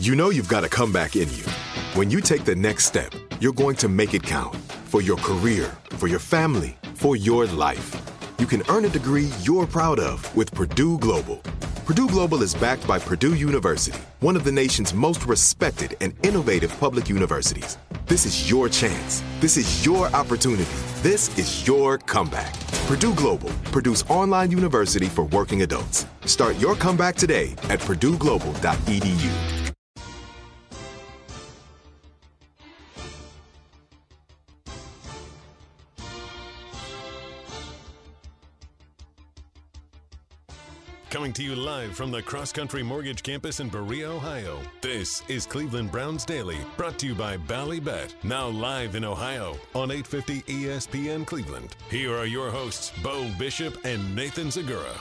You know you've got a comeback in you. When you take the next step, you're going to make it count for your career, for your family, for your life. You can earn a degree you're proud of with Purdue Global. Purdue Global is backed by Purdue University, one of the nation's most respected and innovative public universities. This is your chance. This is your opportunity. This is your comeback. Purdue Global, Purdue's online university for working adults. Start your comeback today at purdueglobal.edu. Coming to you live from the Cross Country Mortgage Campus in Berea, Ohio. This is Cleveland Browns Daily, brought to you by Ballybet, now live in Ohio on 850 ESPN Cleveland. Here are your hosts, Bo Bishop and Nathan Zagura.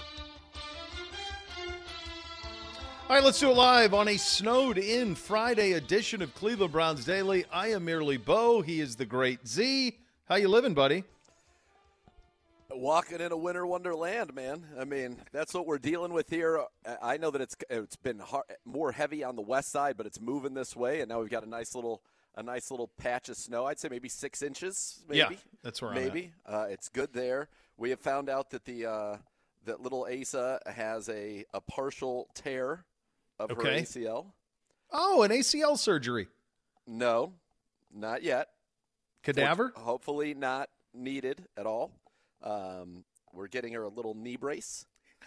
All right, let's do it live on a snowed-in Friday edition of Cleveland Browns Daily. I am merely Bo. He is the great Z. How you living, buddy? Walking in a winter wonderland, man. I mean, that's what we're dealing with here. I know that it's been more heavy on the west side, but it's moving this way, and now we've got a nice little patch of snow. I'd say maybe 6 inches. Maybe. Yeah, that's where maybe. I'm at. It's good there. We have found out that that little Asa has a partial tear of her ACL. Oh, an ACL surgery. No, not yet. Cadaver? Hopefully not needed at all. We're getting her a little knee brace.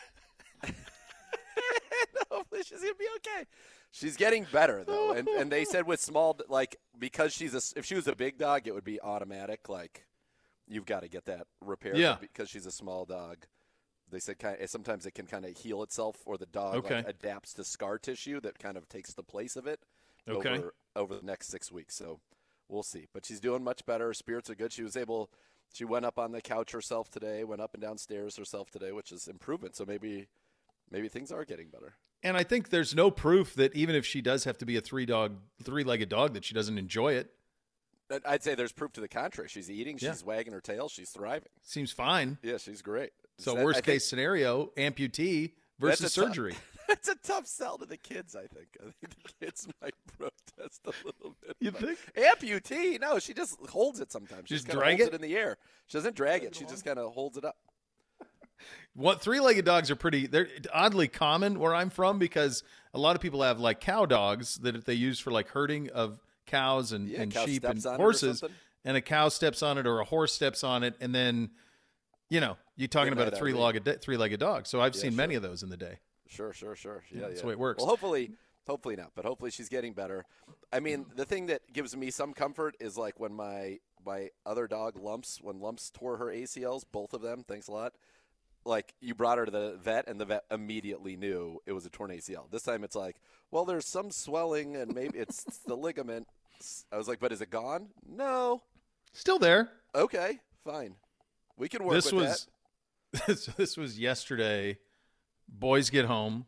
Hopefully she's going to be okay. She's getting better, though. And they said with small, like, because if she was a big dog, it would be automatic. Like, you've got to get that repaired. Yeah. Because she's a small dog. They said sometimes it can kind of heal itself, or the dog adapts to scar tissue that kind of takes the place of it over the next 6 weeks. So we'll see. But she's doing much better. Her spirits are good. She went up on the couch herself today, went up and downstairs herself today, which is improvement. So maybe things are getting better. And I think there's no proof that even if she does have to be a three-legged dog, that she doesn't enjoy it. I'd say there's proof to the contrary. She's eating. She's wagging her tail. She's thriving. Seems fine. Yeah, she's great. So worst-case scenario, amputee versus surgery. That's a tough sell to the kids, I think. I think the kids might protest a little bit. You think? Amputee? No, she just holds it sometimes. She just drag holds it in the air. She doesn't drag it. She just kind of holds it up. Three-legged dogs they're oddly common where I'm from, because a lot of people have like cow dogs that they use for like herding of cows and sheep and horses, and a cow steps on it or a horse steps on it, and then, you're talking about a three-legged dog. So I've seen many of those in the day. Sure. Yeah, that's the way it works. Well, hopefully not, but hopefully she's getting better. I mean, the thing that gives me some comfort is like when my other dog, Lumps tore her ACLs, both of them, thanks a lot, like you brought her to the vet and the vet immediately knew it was a torn ACL. This time it's like, well, there's some swelling and maybe it's the ligament. I was like, but is it gone? No. Still there. Okay, fine. We can work with that. This was yesterday. Boys get home.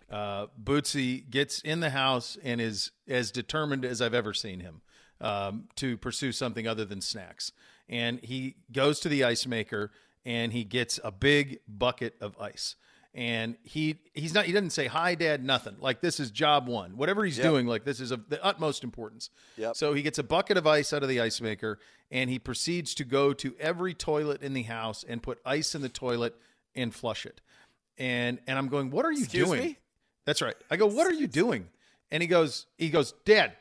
Bootsy gets in the house and is as determined as I've ever seen him to pursue something other than snacks. And he goes to the ice maker and he gets a big bucket of ice. And he doesn't say, "Hi, Dad," nothing. Like, this is job one. Whatever he's doing, like, this is of the utmost importance. Yep. So he gets a bucket of ice out of the ice maker and he proceeds to go to every toilet in the house and put ice in the toilet and flush it. And I'm going, "What are you doing?" Me? That's right. I go, "What are you doing?" And he goes, Dad,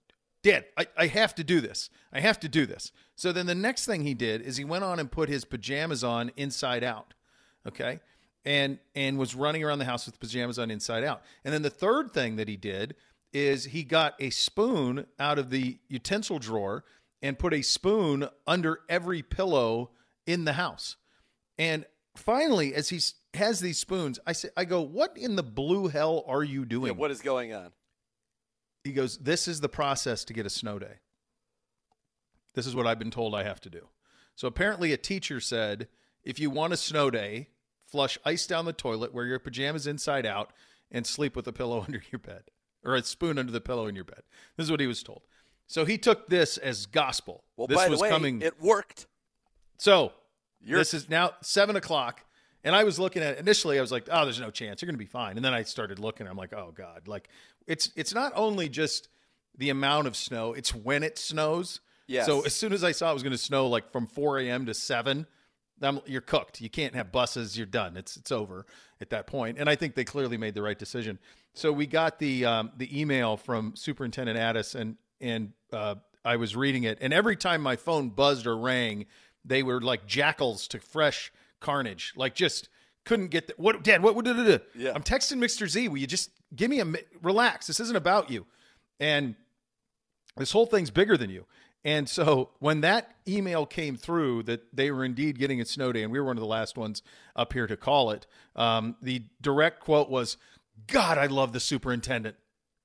I have to do this. I have to do this. So then the next thing he did is he went on and put his pajamas on inside out. Okay. And was running around the house with pajamas on inside out. And then the third thing that he did is he got a spoon out of the utensil drawer and put a spoon under every pillow in the house. And finally, as he has these spoons, I go, "What in the blue hell are you doing?" Yeah, what is going on? He goes, "This is the process to get a snow day. This is what I've been told I have to do." So apparently a teacher said, if you want a snow day, flush ice down the toilet, wear your pajamas inside out, and sleep with a pillow under your bed, or a spoon under the pillow in your bed. This is what he was told. So he took this as gospel. Well, this by was the way, coming. It worked. So this is now 7:00. And I was looking at it. Initially, I was like, oh, there's no chance. You're going to be fine. And then I started looking. I'm like, oh, God. Like, it's not only just the amount of snow, it's when it snows. Yes. So as soon as I saw it was going to snow like from 4 a.m. to 7, you're cooked. You can't have buses. You're done. It's over at that point. And I think they clearly made the right decision. So we got the email from Superintendent Addis, and I was reading it. And every time my phone buzzed or rang, they were like jackals to fresh carnage. Like just couldn't get what, Dad, what Yeah. I'm texting Mr. Z. Will you just give me relax? This isn't about you. And this whole thing's bigger than you. And so when that email came through that they were indeed getting a snow day, and we were one of the last ones up here to call it, the direct quote was, God, I love the superintendent.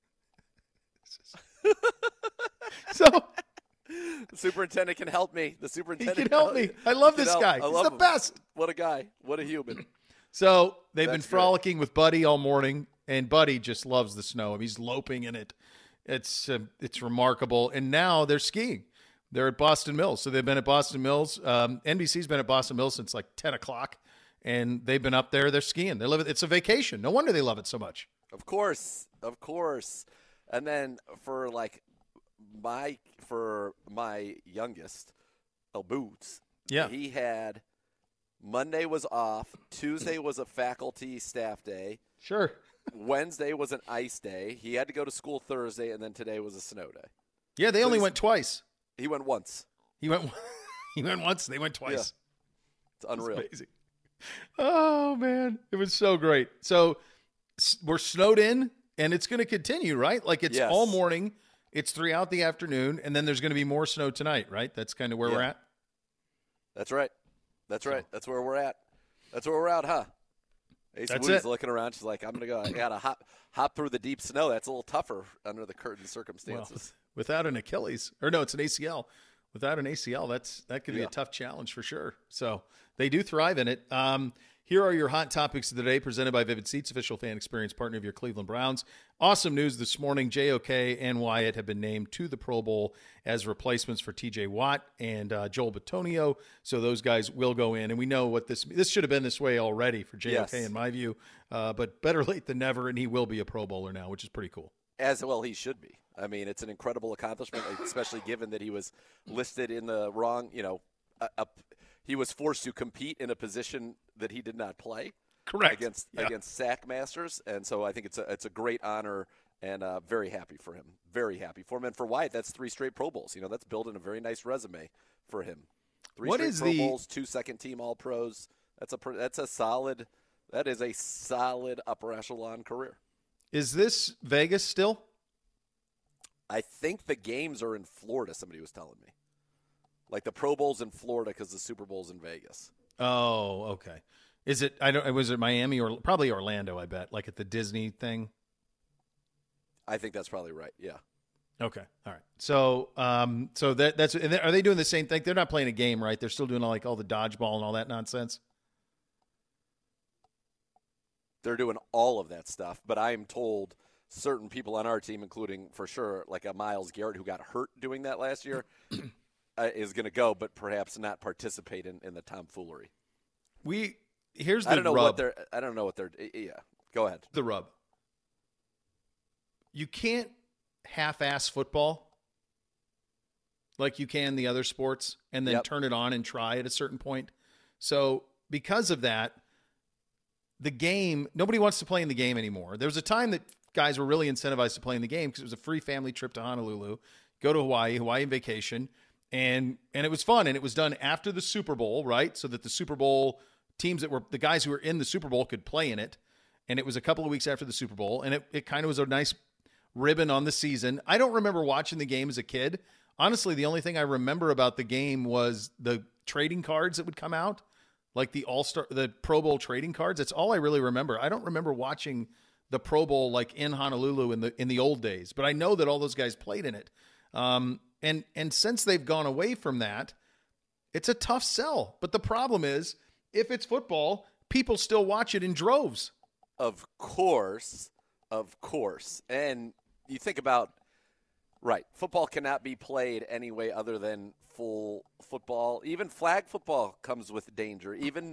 So The superintendent can help me. The he superintendent can help me. I love this guy. I He's love the him. best. What a guy. What a human. So they've been That's great. frolicking with Buddy all morning, and Buddy just loves the snow. He's loping in it. It's remarkable. And now they're skiing. They're at Boston Mills. So they've been at Boston Mills. NBC's been at Boston Mills since like 10 o'clock, and they've been up there. They're skiing. They love it. It's a vacation. No wonder they love it so much. Of course. And then for my youngest, Boots. Yeah. He had Monday was off. Tuesday was a faculty staff day. Sure. Wednesday was an ice day. He had to go to school Thursday, and then today was a snow day. Yeah, they only went twice. He went once. He went once. They went twice. Yeah. It's unreal. It's amazing. Oh, man. It was so great. So we're snowed in, and it's going to continue, right? Like it's Yes. all morning. It's throughout the afternoon, and then there's going to be more snow tonight, right? That's kind of where we're Yeah. at. That's right. That's right. That's where we're at. That's where we're at, huh? Ace That's Woody's it. looking around. She's like, I'm going to go. I got to hop through the deep snow. That's a little tougher under the current Well, circumstances. without an Achilles, or no, it's an ACL. Without an ACL, that could be Yeah. a tough challenge for sure. So they do thrive in it. Here are your hot topics of the day, presented by Vivid Seats, official fan experience partner of your Cleveland Browns. Awesome news this morning. JOK and Wyatt have been named to the Pro Bowl as replacements for TJ Watt and Joel Bitonio. So those guys will go in. And we know what this should have been this way already for JOK, Yes. in my view. But better late than never, and he will be a Pro Bowler now, which is pretty cool. As well he should be. I mean, it's an incredible accomplishment, especially given that he was listed in the wrong, he was forced to compete in a position that he did not play. Correct. Against Sack Masters, and so I think it's a great honor, and very happy for him. Very happy for him, and for Wyatt, that's 3 straight Pro Bowls. That's building a very nice resume for him. 3 What straight is Pro the- Bowls, 2 second-team All-Pros. That is a solid upper echelon career. Is this Vegas still? I think the games are in Florida. Somebody was telling me, like the Pro Bowl's in Florida because the Super Bowl's in Vegas. Oh, okay. Is it? Was it Miami or probably Orlando? I bet, like at the Disney thing. I think that's probably right. Yeah. Okay, all right. So, that's. And are they doing the same thing? They're not playing a game, right? They're still doing all the dodgeball and all that nonsense. They're doing all of that stuff, but I am told certain people on our team, including for sure like a Myles Garrett who got hurt doing that last year, is going to go, but perhaps not participate in the tomfoolery. Here's the I don't know rub. what they're. Yeah, go ahead. The rub. You can't half-ass football like you can the other sports and then Yep. turn it on and try at a certain point. So because of that, the game, nobody wants to play in the game anymore. There was a time that guys were really incentivized to play in the game because it was a free family trip to Honolulu, go to Hawaii vacation, and it was fun. And it was done after the Super Bowl, right? So that the Super Bowl teams the guys who were in the Super Bowl could play in it. And it was a couple of weeks after the Super Bowl, and it kind of was a nice ribbon on the season. I don't remember watching the game as a kid. Honestly, the only thing I remember about the game was the trading cards that would come out, like the Pro Bowl trading cards. That's all I really remember. I don't remember watching the Pro Bowl like in Honolulu in the old days, but I know that all those guys played in it. And since they've gone away from that, it's a tough sell. But the problem is, if it's football, people still watch it in droves. Of course. And you think about, right, football cannot be played any way other than full football. Even flag football comes with danger. Even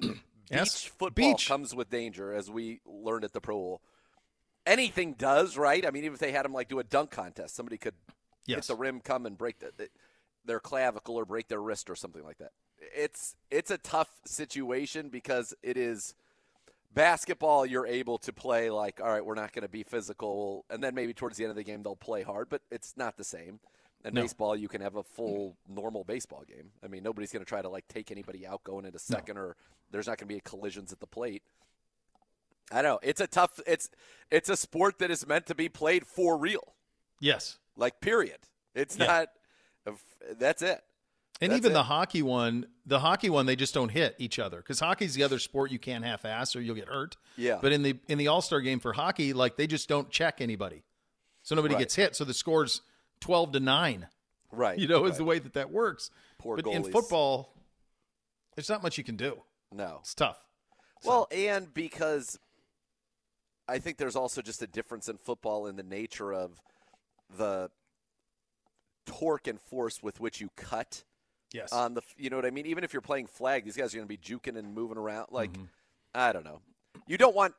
Yes. Beach football Beach. comes with danger, as we learned at the Pro Bowl. Anything does, right? I mean, even if they had them do a dunk contest, somebody could hit the rim, come and break their clavicle or break their wrist or something like that. It's a tough situation because it is basketball. You're able to play all right, we're not going to be physical, and then maybe towards the end of the game they'll play hard, but it's not the same. And baseball, you can have a full normal baseball game. I mean, nobody's going to try to take anybody out going into second, or there's not going to be collisions at the plate. I don't know. It's a tough. It's a sport that is meant to be played for real. Yes. Period. It's not. That's it. And even the hockey one, they just don't hit each other because hockey's the other sport you can't half-ass or you'll get hurt. Yeah. But in the All-Star game for hockey, they just don't check anybody, so nobody gets hit. So the score's 12-9. Right. Is the way that works. Poor goalies. In football, there's not much you can do. No, it's tough. Well, and because I think there's also just a difference in football in the nature of the torque and force with which you cut. Yes. On the, you know what I mean? Even if you're playing flag, these guys are going to be juking and moving around. I don't know. You don't want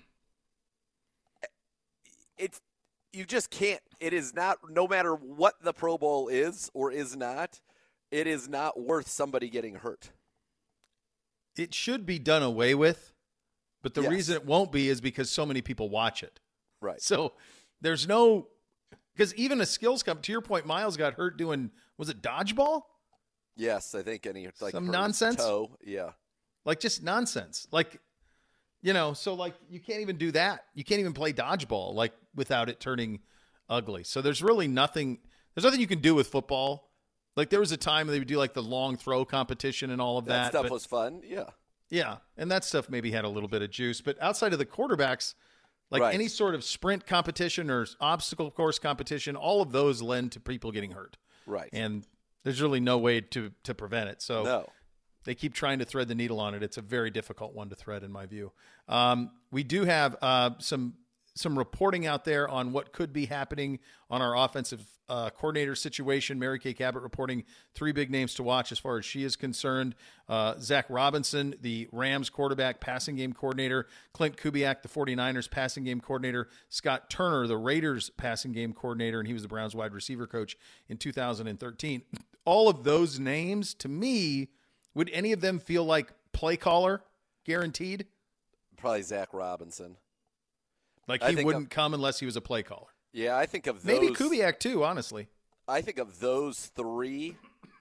it's. You just can't. It is not. No matter what the Pro Bowl is or is not, it is not worth somebody getting hurt. It should be done away with, but the reason it won't be is because so many people watch it. Right. So there's no, because even a skills to your point, Miles got hurt doing, was it dodgeball? Yes, I think some nonsense. Toe. Yeah. Just nonsense. So you can't even do that. You can't even play dodgeball without it turning ugly. So there's really nothing. There's nothing you can do with football. There was a time they would do the long throw competition and all of that. That stuff was fun. Yeah. Yeah, and that stuff maybe had a little bit of juice. But outside of the quarterbacks, any sort of sprint competition or obstacle course competition, all of those lend to people getting hurt. Right. And there's really no way to prevent it. So no. They keep trying to thread the needle on it. It's a very difficult one to thread, in my view. We do have some reporting out there on what could be happening on our offensive coordinator situation. Mary Kay Cabot reporting 3 big names to watch as far as she is concerned. Zach Robinson, the Rams quarterback passing game coordinator. Clint Kubiak, the 49ers passing game coordinator. Scott Turner, the Raiders passing game coordinator, and he was the Browns wide receiver coach in 2013. All of those names, to me, would any of them feel like play caller guaranteed? Probably Zach Robinson. He wouldn't come unless he was a play caller. Yeah, I think of those. Maybe Kubiak too, honestly. I think of those three.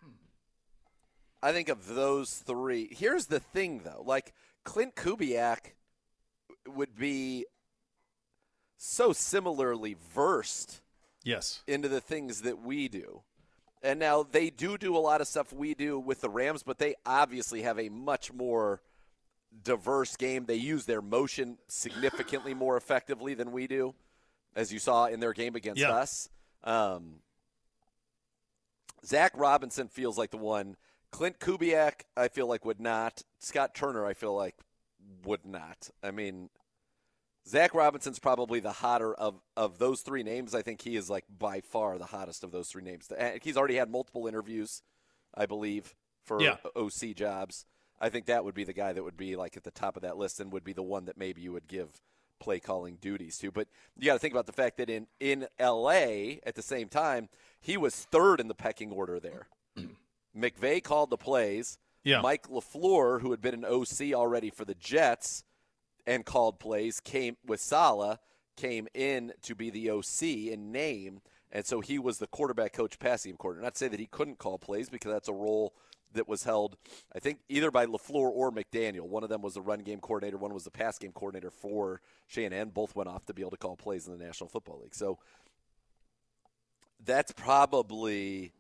Here's the thing, though. Clint Kubiak would be so similarly versed into the things that we do. And now they do a lot of stuff we do with the Rams, but they obviously have a much more diverse game. They use their motion significantly more effectively than we do, as you saw in their game against us. Zach Robinson feels like the one. Clint Kubiak, I feel like, would not. Scott Turner, I feel like, would not. I mean, Zach Robinson's probably the hotter of those 3 names. I think he is, by far the hottest of those 3 names. He's already had multiple interviews, I believe, for OC jobs. I think that would be the guy that would be, at the top of that list and would be the one that maybe you would give play-calling duties to. But you got to think about the fact that in L.A., at the same time, he was 3rd in the pecking order there. McVay called the plays. Yeah. Mike LaFleur, who had been an OC already for the Jets and called plays, came in to be the OC in name, and so he was the quarterback coach, passing game coordinator. Not to say that he couldn't call plays, because that's a role that was held, I think, either by LaFleur or McDaniel. One of them was the run game coordinator, one was the pass game coordinator for Shanahan. Both went off to be able to call plays in the National Football League. So that probably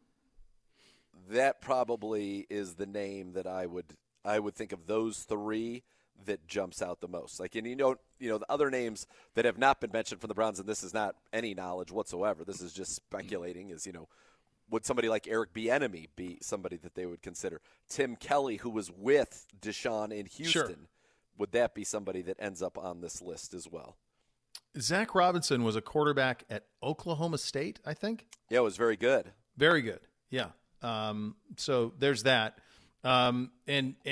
is the name that I would think of those 3 that jumps out the most. And the other names that have not been mentioned from the Browns, and this is not any knowledge whatsoever, this is just speculating, is, would somebody like Eric Bieniemy be somebody that they would consider? Tim Kelly, who was with Deshaun in Houston, would that be somebody that ends up on this list as well? Zach Robinson was a quarterback at Oklahoma State, I think. Yeah, it was very good. Very good, yeah. So there's that. And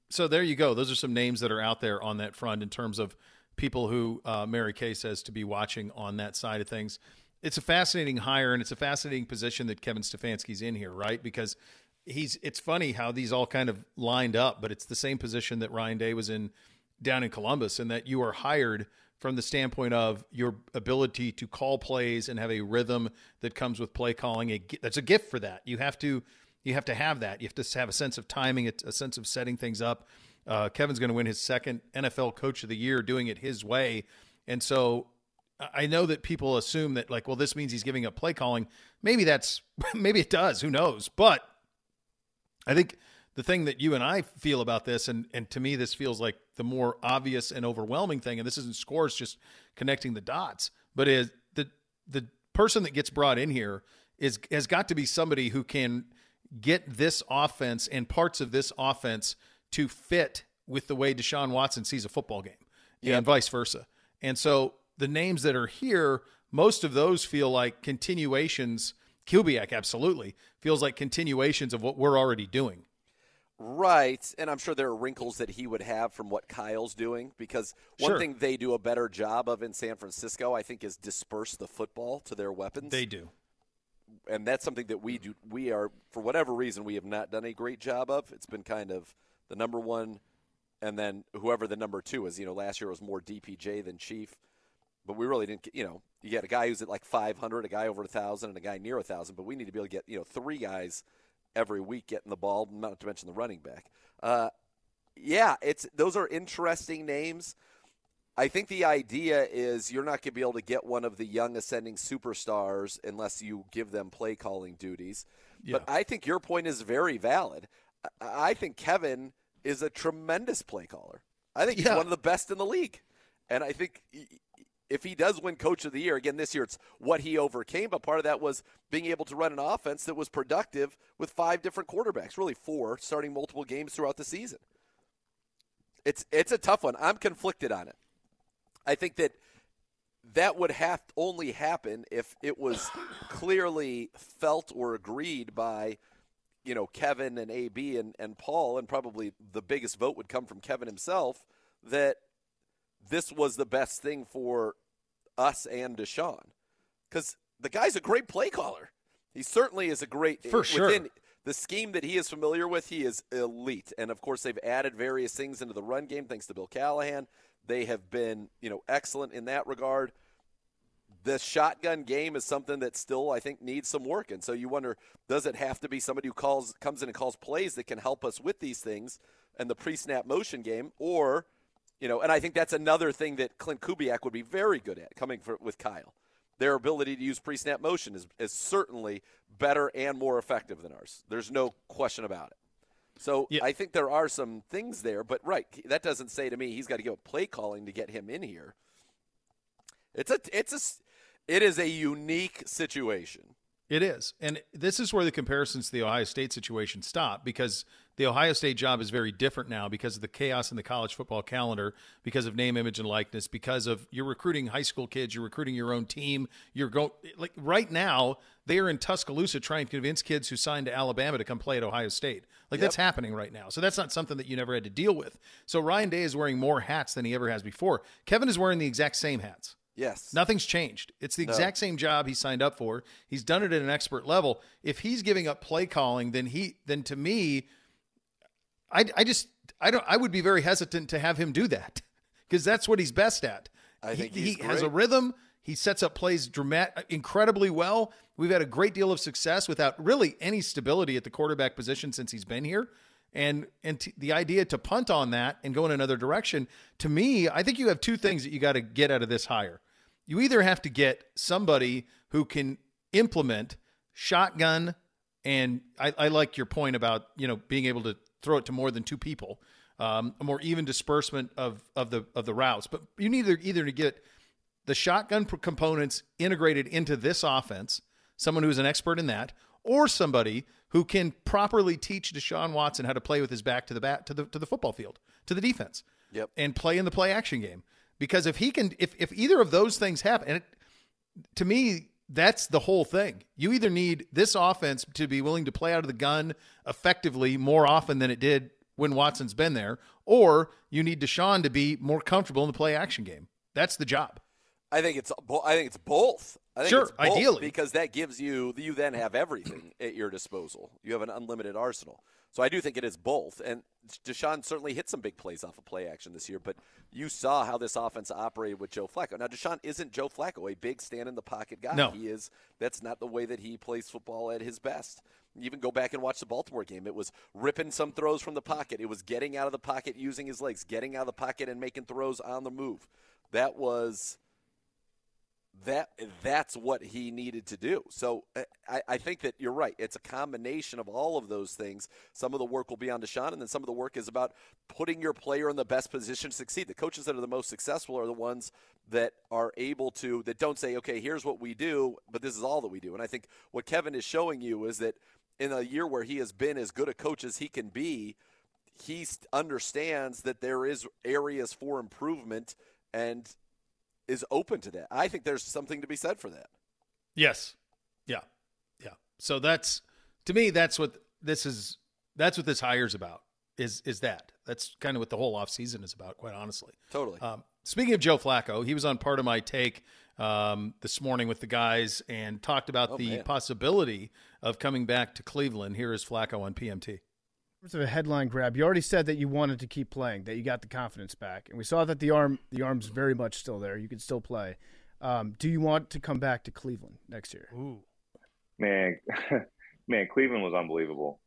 So there you go. Those are some names that are out there on that front in terms of people who Mary Kay says to be watching on that side of things. It's a fascinating hire, and it's a fascinating position that Kevin Stefanski's in here, right? Because it's funny how these all kind of lined up, but it's the same position that Ryan Day was in down in Columbus, and that you are hired from the standpoint of your ability to call plays and have a rhythm that comes with play calling. That's a gift for that. You have to have that. You have to have a sense of timing, a sense of setting things up. Kevin's going to win his second NFL Coach of the Year doing it his way. And so I know that people assume that, like, well, this means he's giving up play calling. Maybe it does. Who knows? But I think the thing that you and I feel about this, and to me this feels like the more obvious and overwhelming thing, and this isn't scores just connecting the dots, but is the person that gets brought in here has got to be somebody who can get this offense and parts of this offense to fit with the way Deshaun Watson sees a football game, and vice versa. And so the names that are here, most of those feel like continuations. Kubiak absolutely feels like continuations of what we're already doing. Right, and I'm sure there are wrinkles that he would have from what Kyle's doing, because one thing they do a better job of in San Francisco, I think, is disperse the football to their weapons. They do. And that's something that we do. We are, for whatever reason, we have not done a great job of. It's been kind of the number one, and then whoever the number two is. Last year it was more DPJ than Chief, but we really didn't. You get a guy who's at like 500, a guy over 1,000, and a guy near 1,000. But we need to be able to get three guys every week getting the ball, not to mention the running back. Those are interesting names. I think the idea is you're not going to be able to get one of the young ascending superstars unless you give them play calling duties. Yeah. But I think your point is very valid. I think Kevin is a tremendous play caller. I think he's one of the best in the league. And I think if he does win Coach of the Year, again, this year it's what he overcame, but part of that was being able to run an offense that was productive with 5 different quarterbacks, really 4, starting multiple games throughout the season. It's a tough one. I'm conflicted on it. I think that would have to only happen if it was clearly felt or agreed by, Kevin and AB and Paul, and probably the biggest vote would come from Kevin himself, that this was the best thing for us and Deshaun. Because the guy's a great play caller. He certainly is a great – for sure. Within the scheme that he is familiar with, he is elite. And, of course, they've added various things into the run game thanks to Bill Callahan. They have been, excellent in that regard. The shotgun game is something that still, I think, needs some work. And so you wonder, does it have to be somebody who comes in and calls plays that can help us with these things and the pre-snap motion game, or – and I think that's another thing that Clint Kubiak would be very good at with Kyle. Their ability to use pre-snap motion is certainly better and more effective than ours. There's no question about it. So I think there are some things there, but that doesn't say to me he's got to go play calling to get him in here. It is a unique situation. It is. And this is where the comparisons to the Ohio State situation stop, because the Ohio State job is very different now because of the chaos in the college football calendar, because of name, image, and likeness, because of you're recruiting high school kids, you're recruiting your own team. You're going right now, they are in Tuscaloosa trying to convince kids who signed to Alabama to come play at Ohio State. That's happening right now. So that's not something that you never had to deal with. So Ryan Day is wearing more hats than he ever has before. Kevin is wearing the exact same hats. Yes. Nothing's changed. It's the exact same job he signed up for. He's done it at an expert level. If he's giving up play calling, then to me, I would be very hesitant to have him do that, because that's what he's best at. I think he has a rhythm. He sets up plays incredibly well. We've had a great deal of success without really any stability at the quarterback position since he's been here. And the idea to punt on that and go in another direction, to me, I think you have 2 things that you got to get out of this hire. You either have to get somebody who can implement shotgun, and I like your point about being able to throw it to more than 2 people, a more even disbursement of the routes. But you need either to get the shotgun components integrated into this offense, someone who's an expert in that, or somebody who can properly teach Deshaun Watson how to play with his back to the football field, to the defense, and play in the play action game. Because if either of those things happen, and to me, that's the whole thing. You either need this offense to be willing to play out of the gun effectively more often than it did when Watson's been there, or you need Deshaun to be more comfortable in the play action game. That's the job. I think it's both. I think Sure, it's both ideally. because that gives you then have everything at your disposal. You have an unlimited arsenal. So I do think it is both. And Deshaun certainly hit some big plays off of play action this year, but you saw how this offense operated with Joe Flacco. Now, Deshaun isn't Joe Flacco, a big stand-in-the-pocket guy. No. He is. That's not the way that he plays football at his best. Even go back and watch the Baltimore game. It was ripping some throws from the pocket. It was getting out of the pocket using his legs, getting out of the pocket and making throws on the move. That's what he needed to do. So I think that you're right. It's a combination of all of those things. Some of the work will be on Deshaun, and then some of the work is about putting your player in the best position to succeed. The coaches that are the most successful are the ones that are able to, that don't say, okay, here's what we do, but this is all that we do. And I think what Kevin is showing you is that in a year where he has been as good a coach as he can be, he understands that there is areas for improvement and is open to that. I think there's something to be said for that. Yes. Yeah. Yeah. So that's, to me, that's what this hire's about is that. That's kind of what the whole offseason is about, quite honestly. Totally. Speaking of Joe Flacco, he was on Part of My Take this morning with the guys and talked about the possibility of coming back to Cleveland. Here is Flacco on PMT. Of a headline grab, you already said that you wanted to keep playing, that you got the confidence back, and we saw that the arm's very much still there. You can still play. Do you want to come back to Cleveland next year? Ooh, man, Cleveland was unbelievable.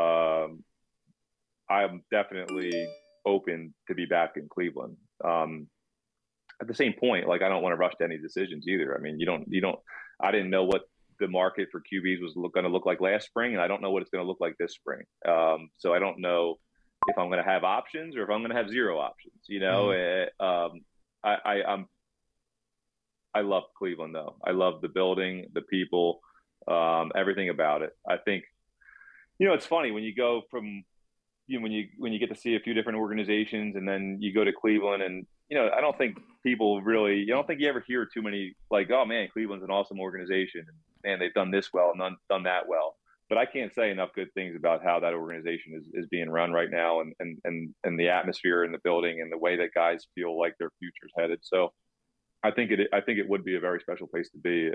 I'm definitely open to be back in Cleveland. At the same point, like, I don't want to rush to any decisions either. I mean, you don't. I didn't know what the market for QBs was going to look like last spring, and I don't know what it's going to look like this spring. So I don't know if I'm going to have options or if I'm going to have zero options. You know, I love Cleveland though. I love the building, the people, everything about it. I think, it's funny when you go from, when you get to see a few different organizations and then you go to Cleveland and, I don't think people really, you don't think you ever hear too many like, oh man, Cleveland's an awesome organization. And they've done this well and done that well. But I can't say enough good things about how that organization is being run right now and the atmosphere in the building and the way that guys feel like their future's headed. So I think it would be a very special place to be.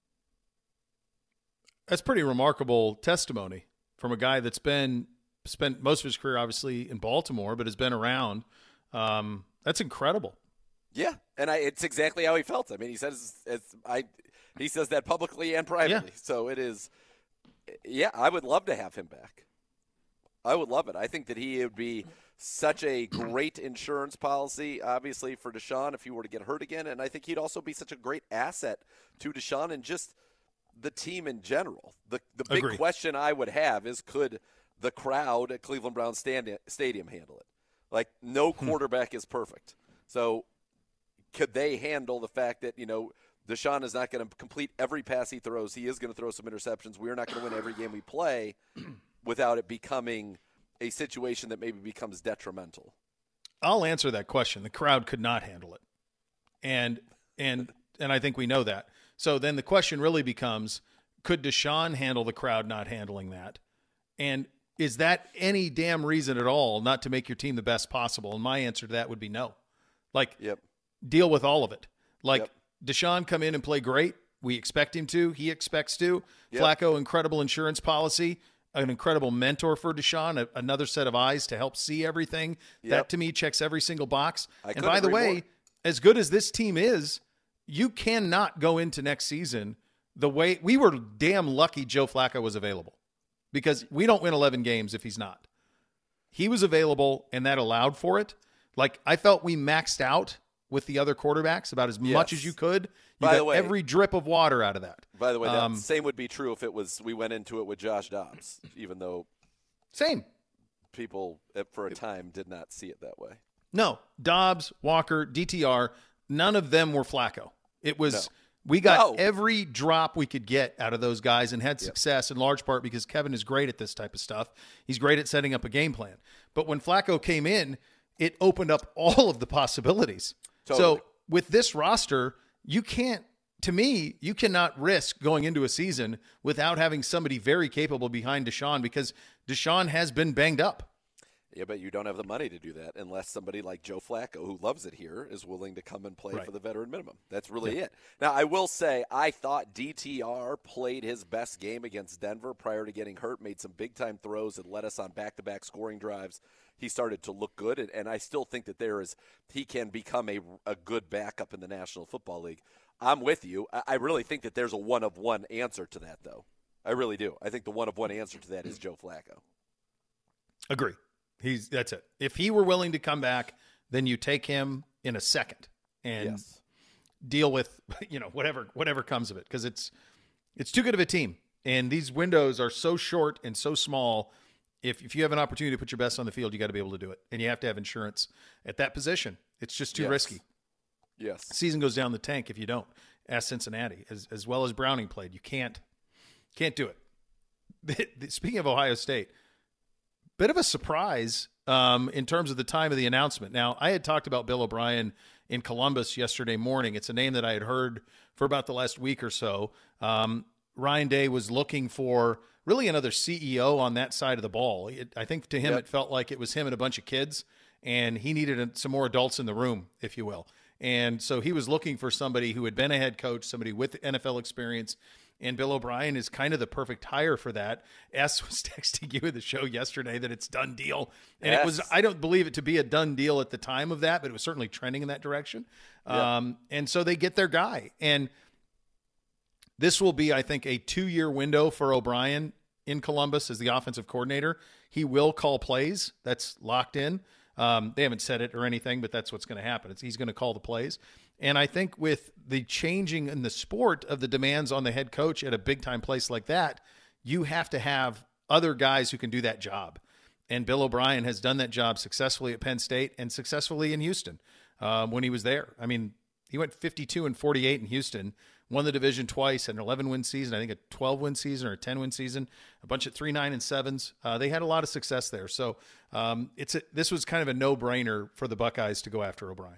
That's pretty remarkable testimony from a guy that's spent most of his career obviously in Baltimore, but has been around. That's incredible. Yeah, and it's exactly how he felt. I mean, he says he says that publicly and privately. Yeah. So it is. Yeah, I would love to have him back. I would love it. I think that he would be such a great insurance policy, obviously, for Deshaun if he were to get hurt again. And I think he'd also be such a great asset to Deshaun and just the team in general. The big question I would have is, could the crowd at Cleveland Browns Stadium handle it? Like, no quarterback is perfect. So could they handle the fact that, Deshaun is not going to complete every pass he throws. He is going to throw some interceptions. We're not going to win every game we play without it becoming a situation that maybe becomes detrimental. I'll answer that question. The crowd could not handle it. And I think we know that. So then the question really becomes, could Deshaun handle the crowd not handling that? And is that any damn reason at all not to make your team the best possible? And my answer to that would be no. Like, deal with all of it. Like, Deshaun come in and play great. We expect him to. He expects to. Flacco, incredible insurance policy, an incredible mentor for Deshaun, another set of eyes to help see everything. That, to me, checks every single box. And by the way, as good as this team is, you cannot go into next season the way – we were damn lucky Joe Flacco was available because we don't win 11 games if he's not. He was available, and that allowed for it. Like, I felt we maxed out with the other quarterbacks about as much as you could. You got every drip of water out of that. By the way, that same would be true if we went into it with Josh Dobbs, even though people for a time did not see it that way. No, Dobbs, Walker, DTR, none of them were Flacco. It was we got every drop we could get out of those guys and had success in large part because Kevin is great at this type of stuff. He's great at setting up a game plan. But when Flacco came in, it opened up all of the possibilities. Totally. So with this roster, you cannot risk going into a season without having somebody very capable behind Deshaun because Deshaun has been banged up. Yeah, but you don't have the money to do that unless somebody like Joe Flacco, who loves it here, is willing to come and play Right. for the veteran minimum. That's really it. Now, I will say, I thought DTR played his best game against Denver prior to getting hurt, made some big-time throws and led us on back-to-back scoring drives. He started to look good, and I still think that he can become a good backup in the National Football League. I'm with you. I really think that there's a one-of-one answer to that, though. I really do. I think the one-of-one answer to that is Joe Flacco. Agree. That's it. If he were willing to come back, then you take him in a second and deal with whatever comes of it, because it's too good of a team, and these windows are so short and so small. If you have an opportunity to put your best on the field, you got to be able to do it, and you have to have insurance at that position. It's just too risky. Yes, season goes down the tank if you don't. Ask Cincinnati, as well as Browning played. You can't do it. Speaking of Ohio State. Bit of a surprise in terms of the time of the announcement. Now, I had talked about Bill O'Brien in Columbus yesterday morning. It's a name that I had heard for about the last week or so. Ryan Day was looking for really another CEO on that side of the ball. I think to him it felt like it was him and a bunch of kids, and he needed some more adults in the room, if you will. And so he was looking for somebody who had been a head coach, somebody with NFL experience, and Bill O'Brien is kind of the perfect hire for that. S was texting you in the show yesterday that it's done deal. And it was, I don't believe it to be a done deal at the time of that, but it was certainly trending in that direction. And so they get their guy. And this will be, I think, a 2-year window for O'Brien in Columbus as the offensive coordinator. He will call plays. That's locked in. They haven't said it or anything, but that's what's going to happen. He's going to call the plays. And I think with the changing in the sport of the demands on the head coach at a big-time place like that, you have to have other guys who can do that job. And Bill O'Brien has done that job successfully at Penn State and successfully in Houston when he was there. I mean, he went 52-48 in Houston, won the division twice, had an 11-win season, I think a 12-win season or a 10-win season, a bunch of 3-9-7s. They had a lot of success there. So this was kind of a no-brainer for the Buckeyes to go after O'Brien.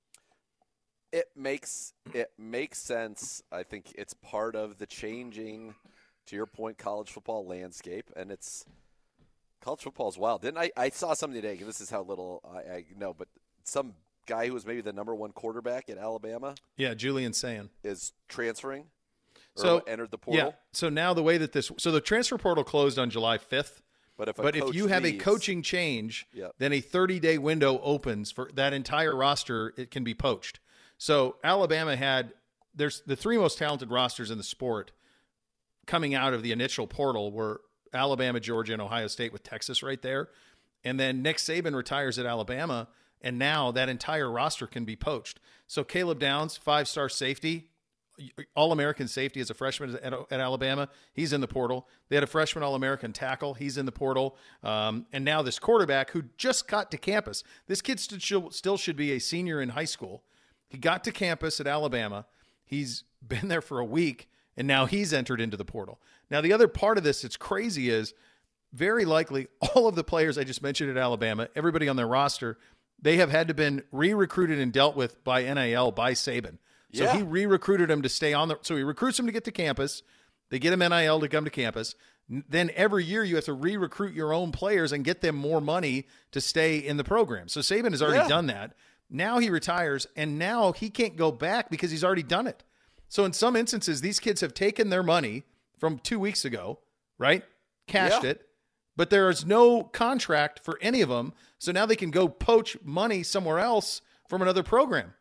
It makes sense. I think it's part of the changing, to your point, college football landscape, and college football is wild. I saw something today. This is how little I know, but some guy who was maybe the number one quarterback at Alabama, Julian Sayin, is transferring. So entered the portal. Yeah. So now the way that the transfer portal closed on July 5th. But if you have a coaching change, then a 30-day window opens for that entire roster. It can be poached. So Alabama there's the 3 most talented rosters in the sport coming out of the initial portal were Alabama, Georgia, and Ohio State, with Texas right there. And then Nick Saban retires at Alabama, and now that entire roster can be poached. So Caleb Downs, 5-star safety, All-American safety as a freshman at Alabama, he's in the portal. They had a freshman All-American tackle, he's in the portal. And now this quarterback who just got to campus. This kid still should be a senior in high school. He got to campus at Alabama. He's been there for a week, and now he's entered into the portal. Now, the other part of this that's crazy is very likely all of the players I just mentioned at Alabama, everybody on their roster, they have had to been re-recruited and dealt with by NIL, by Saban. So he re-recruited them to stay on so he recruits them to get to campus. They get them NIL to come to campus. Then every year you have to re-recruit your own players and get them more money to stay in the program. So Saban has already done that. Now he retires, and now he can't go back because he's already done it. So in some instances, these kids have taken their money from 2 weeks ago, right? Cashed it, but there is no contract for any of them. So now they can go poach money somewhere else from another program.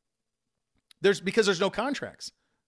Because there's no contracts.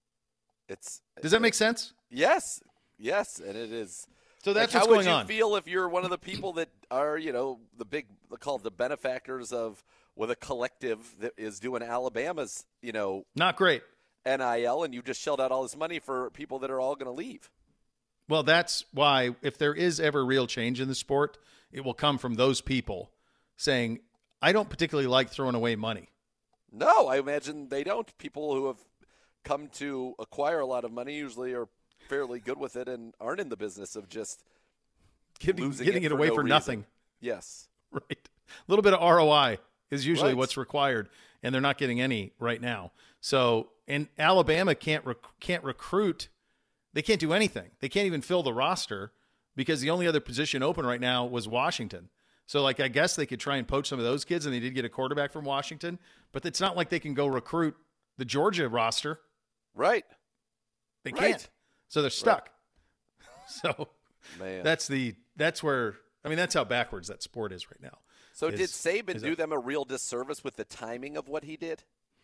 Does that make sense? Yes, and it is. So that's what's going on. How would you feel if you're one of the people that are, called the benefactors of with a collective that is doing Alabama's, not great NIL, and you just shelled out all this money for people that are all going to leave? Well, that's why if there is ever real change in the sport, it will come from those people saying, I don't particularly like throwing away money. No, I imagine they don't. People who have come to acquire a lot of money usually are fairly good with it and aren't in the business of just getting it away for nothing. Yes. Right. A little bit of ROI is usually what's required, and they're not getting any right now. So, and Alabama can't recruit. They can't do anything. They can't even fill the roster because the only other position open right now was Washington. So, like, I guess they could try and poach some of those kids, and they did get a quarterback from Washington. But it's not like they can go recruit the Georgia roster. Right. They Right. can't. So they're stuck. So Man. that's how backwards that sport is right now. So did Saban do them a real disservice with the timing of what he did?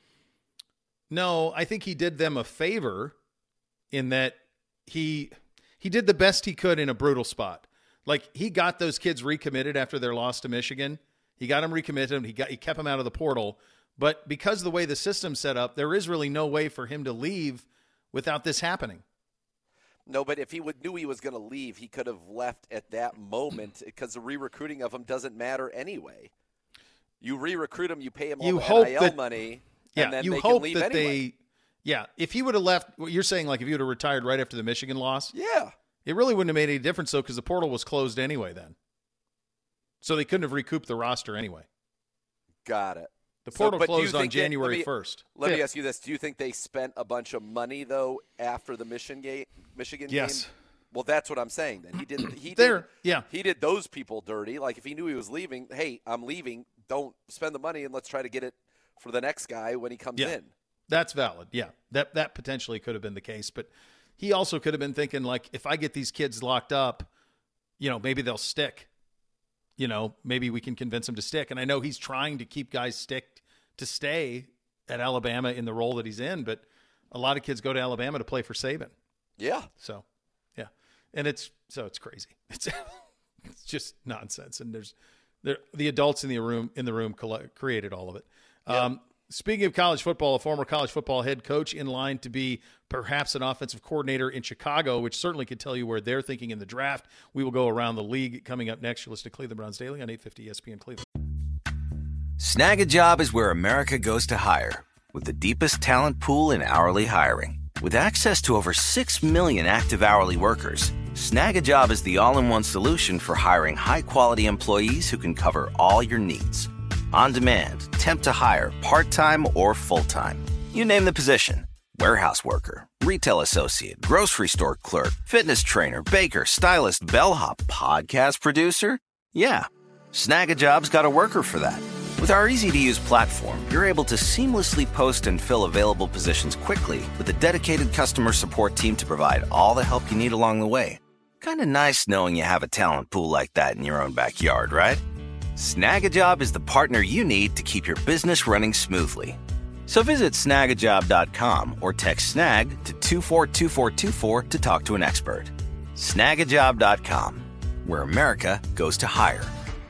No, I think he did them a favor in that he did the best he could in a brutal spot. Like, he got those kids recommitted after their loss to Michigan. He got them recommitted. He kept them out of the portal. But because of the way the system's set up, there is really no way for him to leave without this happening. No, but if he knew he was going to leave, he could have left at that moment because the re-recruiting of him doesn't matter anyway. You re-recruit him, you pay him all the NIL money, and then they can leave anyway. If he would have left, what you're saying, like if he would have retired right after the Michigan loss, yeah, it really wouldn't have made any difference, though, because the portal was closed anyway then. So they couldn't have recouped the roster anyway. Got it. The portal closed on January 1st. Let me ask you this. Do you think they spent a bunch of money, though, after the Michigan game? Yes. Well, that's what I'm saying then. He did those people dirty. Like, if he knew he was leaving, hey, I'm leaving, don't spend the money and let's try to get it for the next guy when he comes in. That's valid. Yeah. That potentially could have been the case. But he also could have been thinking, like, if I get these kids locked up, maybe they'll stick. Maybe we can convince him to stick. And I know he's trying to keep guys to stay at Alabama in the role that he's in, but a lot of kids go to Alabama to play for Saban. Yeah. So, yeah. And it's crazy. It's just nonsense. And the adults in the room created all of it. Yep. Speaking of college football, a former college football head coach in line to be perhaps an offensive coordinator in Chicago, which certainly could tell you where they're thinking in the draft. We will go around the league coming up next. You're listening to Cleveland Browns Daily on 850 ESPN Cleveland. Snag a job is where America goes to hire, with the deepest talent pool in hourly hiring. With access to over 6 million active hourly workers, Snag a job is the all-in-one solution for hiring high-quality employees who can cover all your needs. On demand, temp to hire, part-time or full-time. You name the position. Warehouse worker, retail associate, grocery store clerk, fitness trainer, baker, stylist, bellhop, podcast producer. Yeah, Snag-a-Job's got a worker for that. With our easy-to-use platform, you're able to seamlessly post and fill available positions quickly with a dedicated customer support team to provide all the help you need along the way. Kind of nice knowing you have a talent pool like that in your own backyard, right? Snag-a-Job is the partner you need to keep your business running smoothly. So visit snagajob.com or text snag to 242424 to talk to an expert. Snagajob.com, where America goes to hire.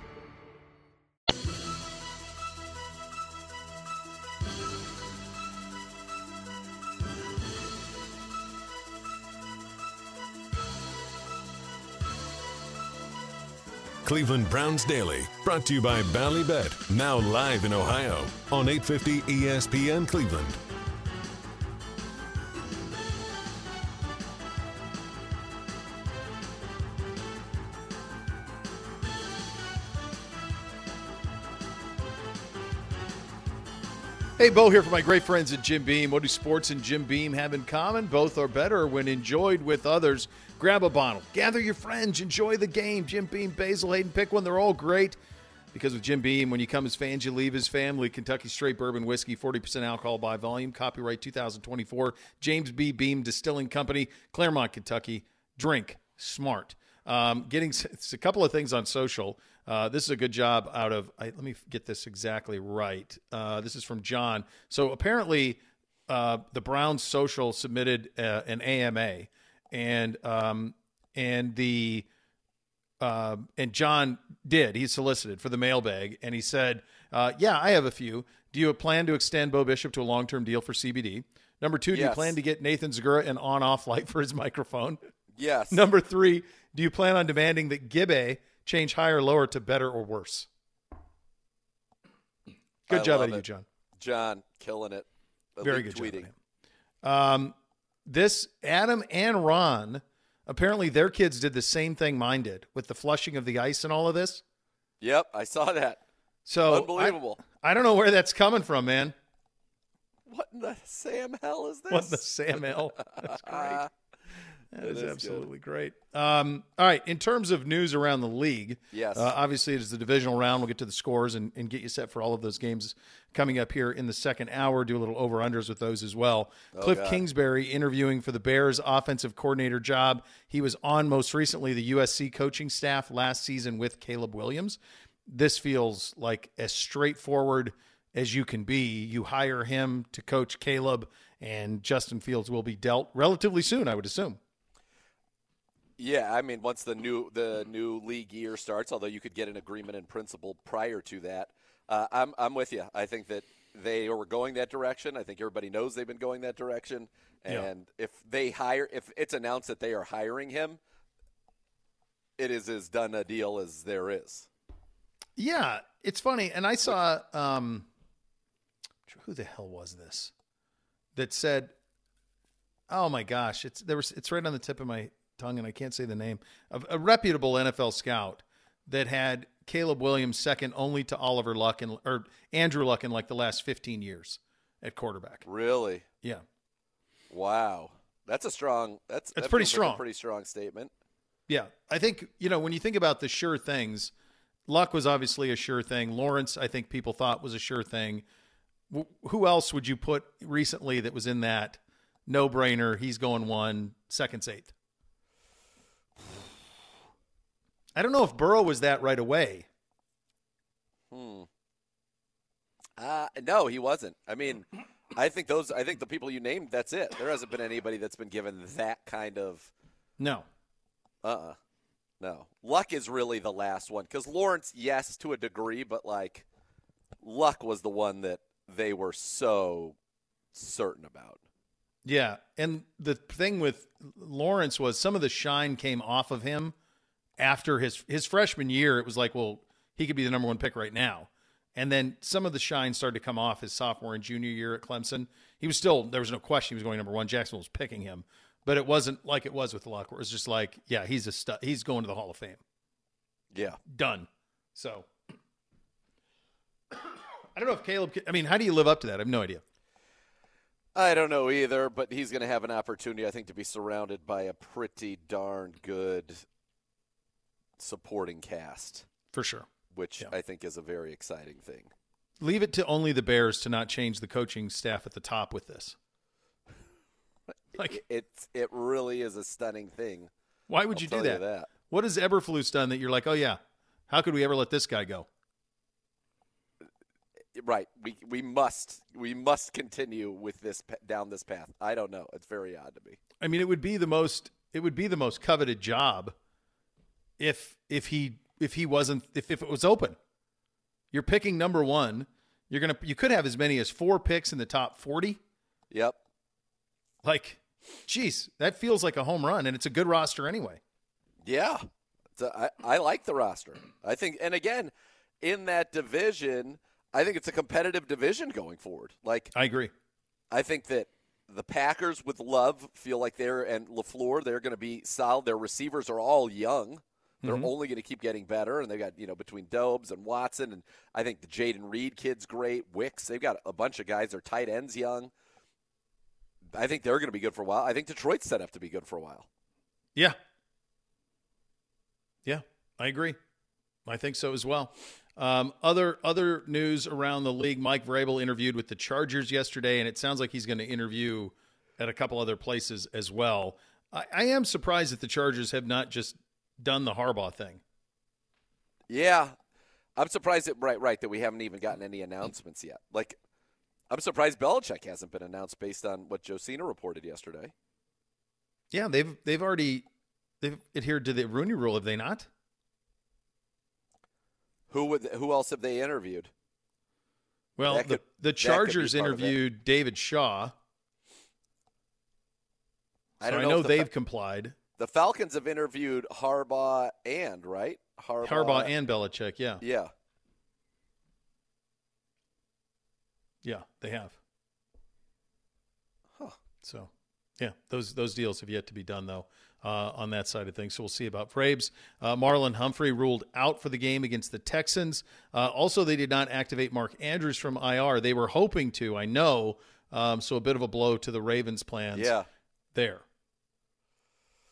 Cleveland Browns Daily, brought to you by Ballybet, now live in Ohio on 850 ESPN Cleveland. Hey, Bo here for my great friends at Jim Beam. What do sports and Jim Beam have in common? Both are better when enjoyed with others. Grab a bottle, gather your friends, enjoy the game. Jim Beam, Basil Hayden, pick one. They're all great. Because with Jim Beam, when you come as fans, you leave as family. Kentucky Straight Bourbon Whiskey, 40% alcohol by volume. Copyright 2024. James B. Beam Distilling Company, Claremont, Kentucky. Drink smart. Getting a couple of things on social. This is a good job out of, let me get this exactly right. This is from John. So apparently the Browns social submitted an AMA, and John did. He solicited for the mailbag, and he said, yeah, I have a few. Do you plan to extend Bo Bishop to a long-term deal for CBD? Number two, do you plan to get Nathan Zegura an on-off light for his microphone? Yes. Number three, do you plan on demanding that Gibbe change higher or lower to better or worse? Good job out of you, John. John, killing it. Very good job. This Adam and Ron, apparently their kids did the same thing mine did with the flushing of the ice and all of this. Yep, I saw that. So unbelievable. I don't know where that's coming from, man. What in the Sam hell is this? What in the Sam hell? That's great. That is absolutely great. All right. In terms of news around the league, yes. Obviously, it is the divisional round. We'll get to the scores and get you set for all of those games coming up here in the second hour. Do a little over-unders with those as well. Cliff Kingsbury interviewing for the Bears offensive coordinator job. He was on most recently the USC coaching staff last season with Caleb Williams. This feels like as straightforward as you can be. You hire him to coach Caleb, and Justin Fields will be dealt relatively soon, I would assume. Yeah, I mean, once the new league year starts, although you could get an agreement in principle prior to that, I'm with you. I think that they were going that direction. I think everybody knows they've been going that direction. And if it's announced that they are hiring him, it is as done a deal as there is. Yeah, it's funny. And I saw, who the hell was this that said, oh my gosh, it's right on the tip of my tongue and I can't say the name of a reputable NFL scout that had Caleb Williams second only to Oliver Luck or Andrew Luck in like the last 15 years at quarterback. Really? Yeah. Wow. That's pretty strong. Like a pretty strong statement. Yeah. I think, when you think about the sure things, Luck was obviously a sure thing. Lawrence, I think people thought was a sure thing. Who else would you put recently that was in that no-brainer? He's going one, second's eighth. I don't know if Burrow was that right away. No, he wasn't. I mean, I think the people you named, that's it. There hasn't been anybody that's been given that kind of. No. No. Luck is really the last one. Because Lawrence, yes, to a degree, but like Luck was the one that they were so certain about. Yeah. And the thing with Lawrence was some of the shine came off of him after his freshman year. It was like, well, he could be the number one pick right now. And then some of the shine started to come off his sophomore and junior year at Clemson. He was still, there was no question he was going number one. Jacksonville was picking him. But it wasn't like it was with Luck, where it was just like, yeah, he's a stud. He's going to the Hall of Fame. Yeah. Done. So, I don't know if Caleb, how do you live up to that? I have no idea. I don't know either, but he's going to have an opportunity, I think, to be surrounded by a pretty darn good supporting cast. For sure. Which I think is a very exciting thing. Leave it to only the Bears to not change the coaching staff at the top with this. Like it really is a stunning thing. Why would you do that? What has Eberflus done that you're like, oh yeah, how could we ever let this guy go? Right. We must continue with this down this path. I don't know. It's very odd to me. I mean, it would be the most coveted job if it was open. You're picking number one. You could have as many as 4 picks in the top 40. Yep. Like, geez, that feels like a home run, and it's a good roster anyway. Yeah. I like the roster. I think, and again, in that division, I think it's a competitive division going forward. Like, I agree. I think that the Packers with Love feel like and LaFleur, they're going to be solid. Their receivers are all young. They're only going to keep getting better, and they've got, between Dobbs and Watson, and I think the Jaden Reed kid's great. Wicks, they've got a bunch of guys. Their tight ends young. I think they're going to be good for a while. I think Detroit's set up to be good for a while. Yeah. Yeah, I agree. I think so as well. Other news around the league, Mike Vrabel interviewed with the Chargers yesterday, and it sounds like he's going to interview at a couple other places as well. I am surprised that the Chargers have not just done the Harbaugh thing. Yeah. I'm surprised that we haven't even gotten any announcements yet. Like, I'm surprised Belichick hasn't been announced based on what Josina reported yesterday. Yeah, they've adhered to the Rooney Rule, have they not? Who else have they interviewed? Well, the Chargers interviewed David Shaw. So I know they've complied. The Falcons have interviewed Harbaugh and Belichick, yeah. Yeah. Yeah, they have. Huh. So, yeah, those deals have yet to be done, though, on that side of things. So we'll see about Vrabes. Marlon Humphrey ruled out for the game against the Texans. Also, they did not activate Mark Andrews from IR. They were hoping to, I know. So a bit of a blow to the Ravens' plans there.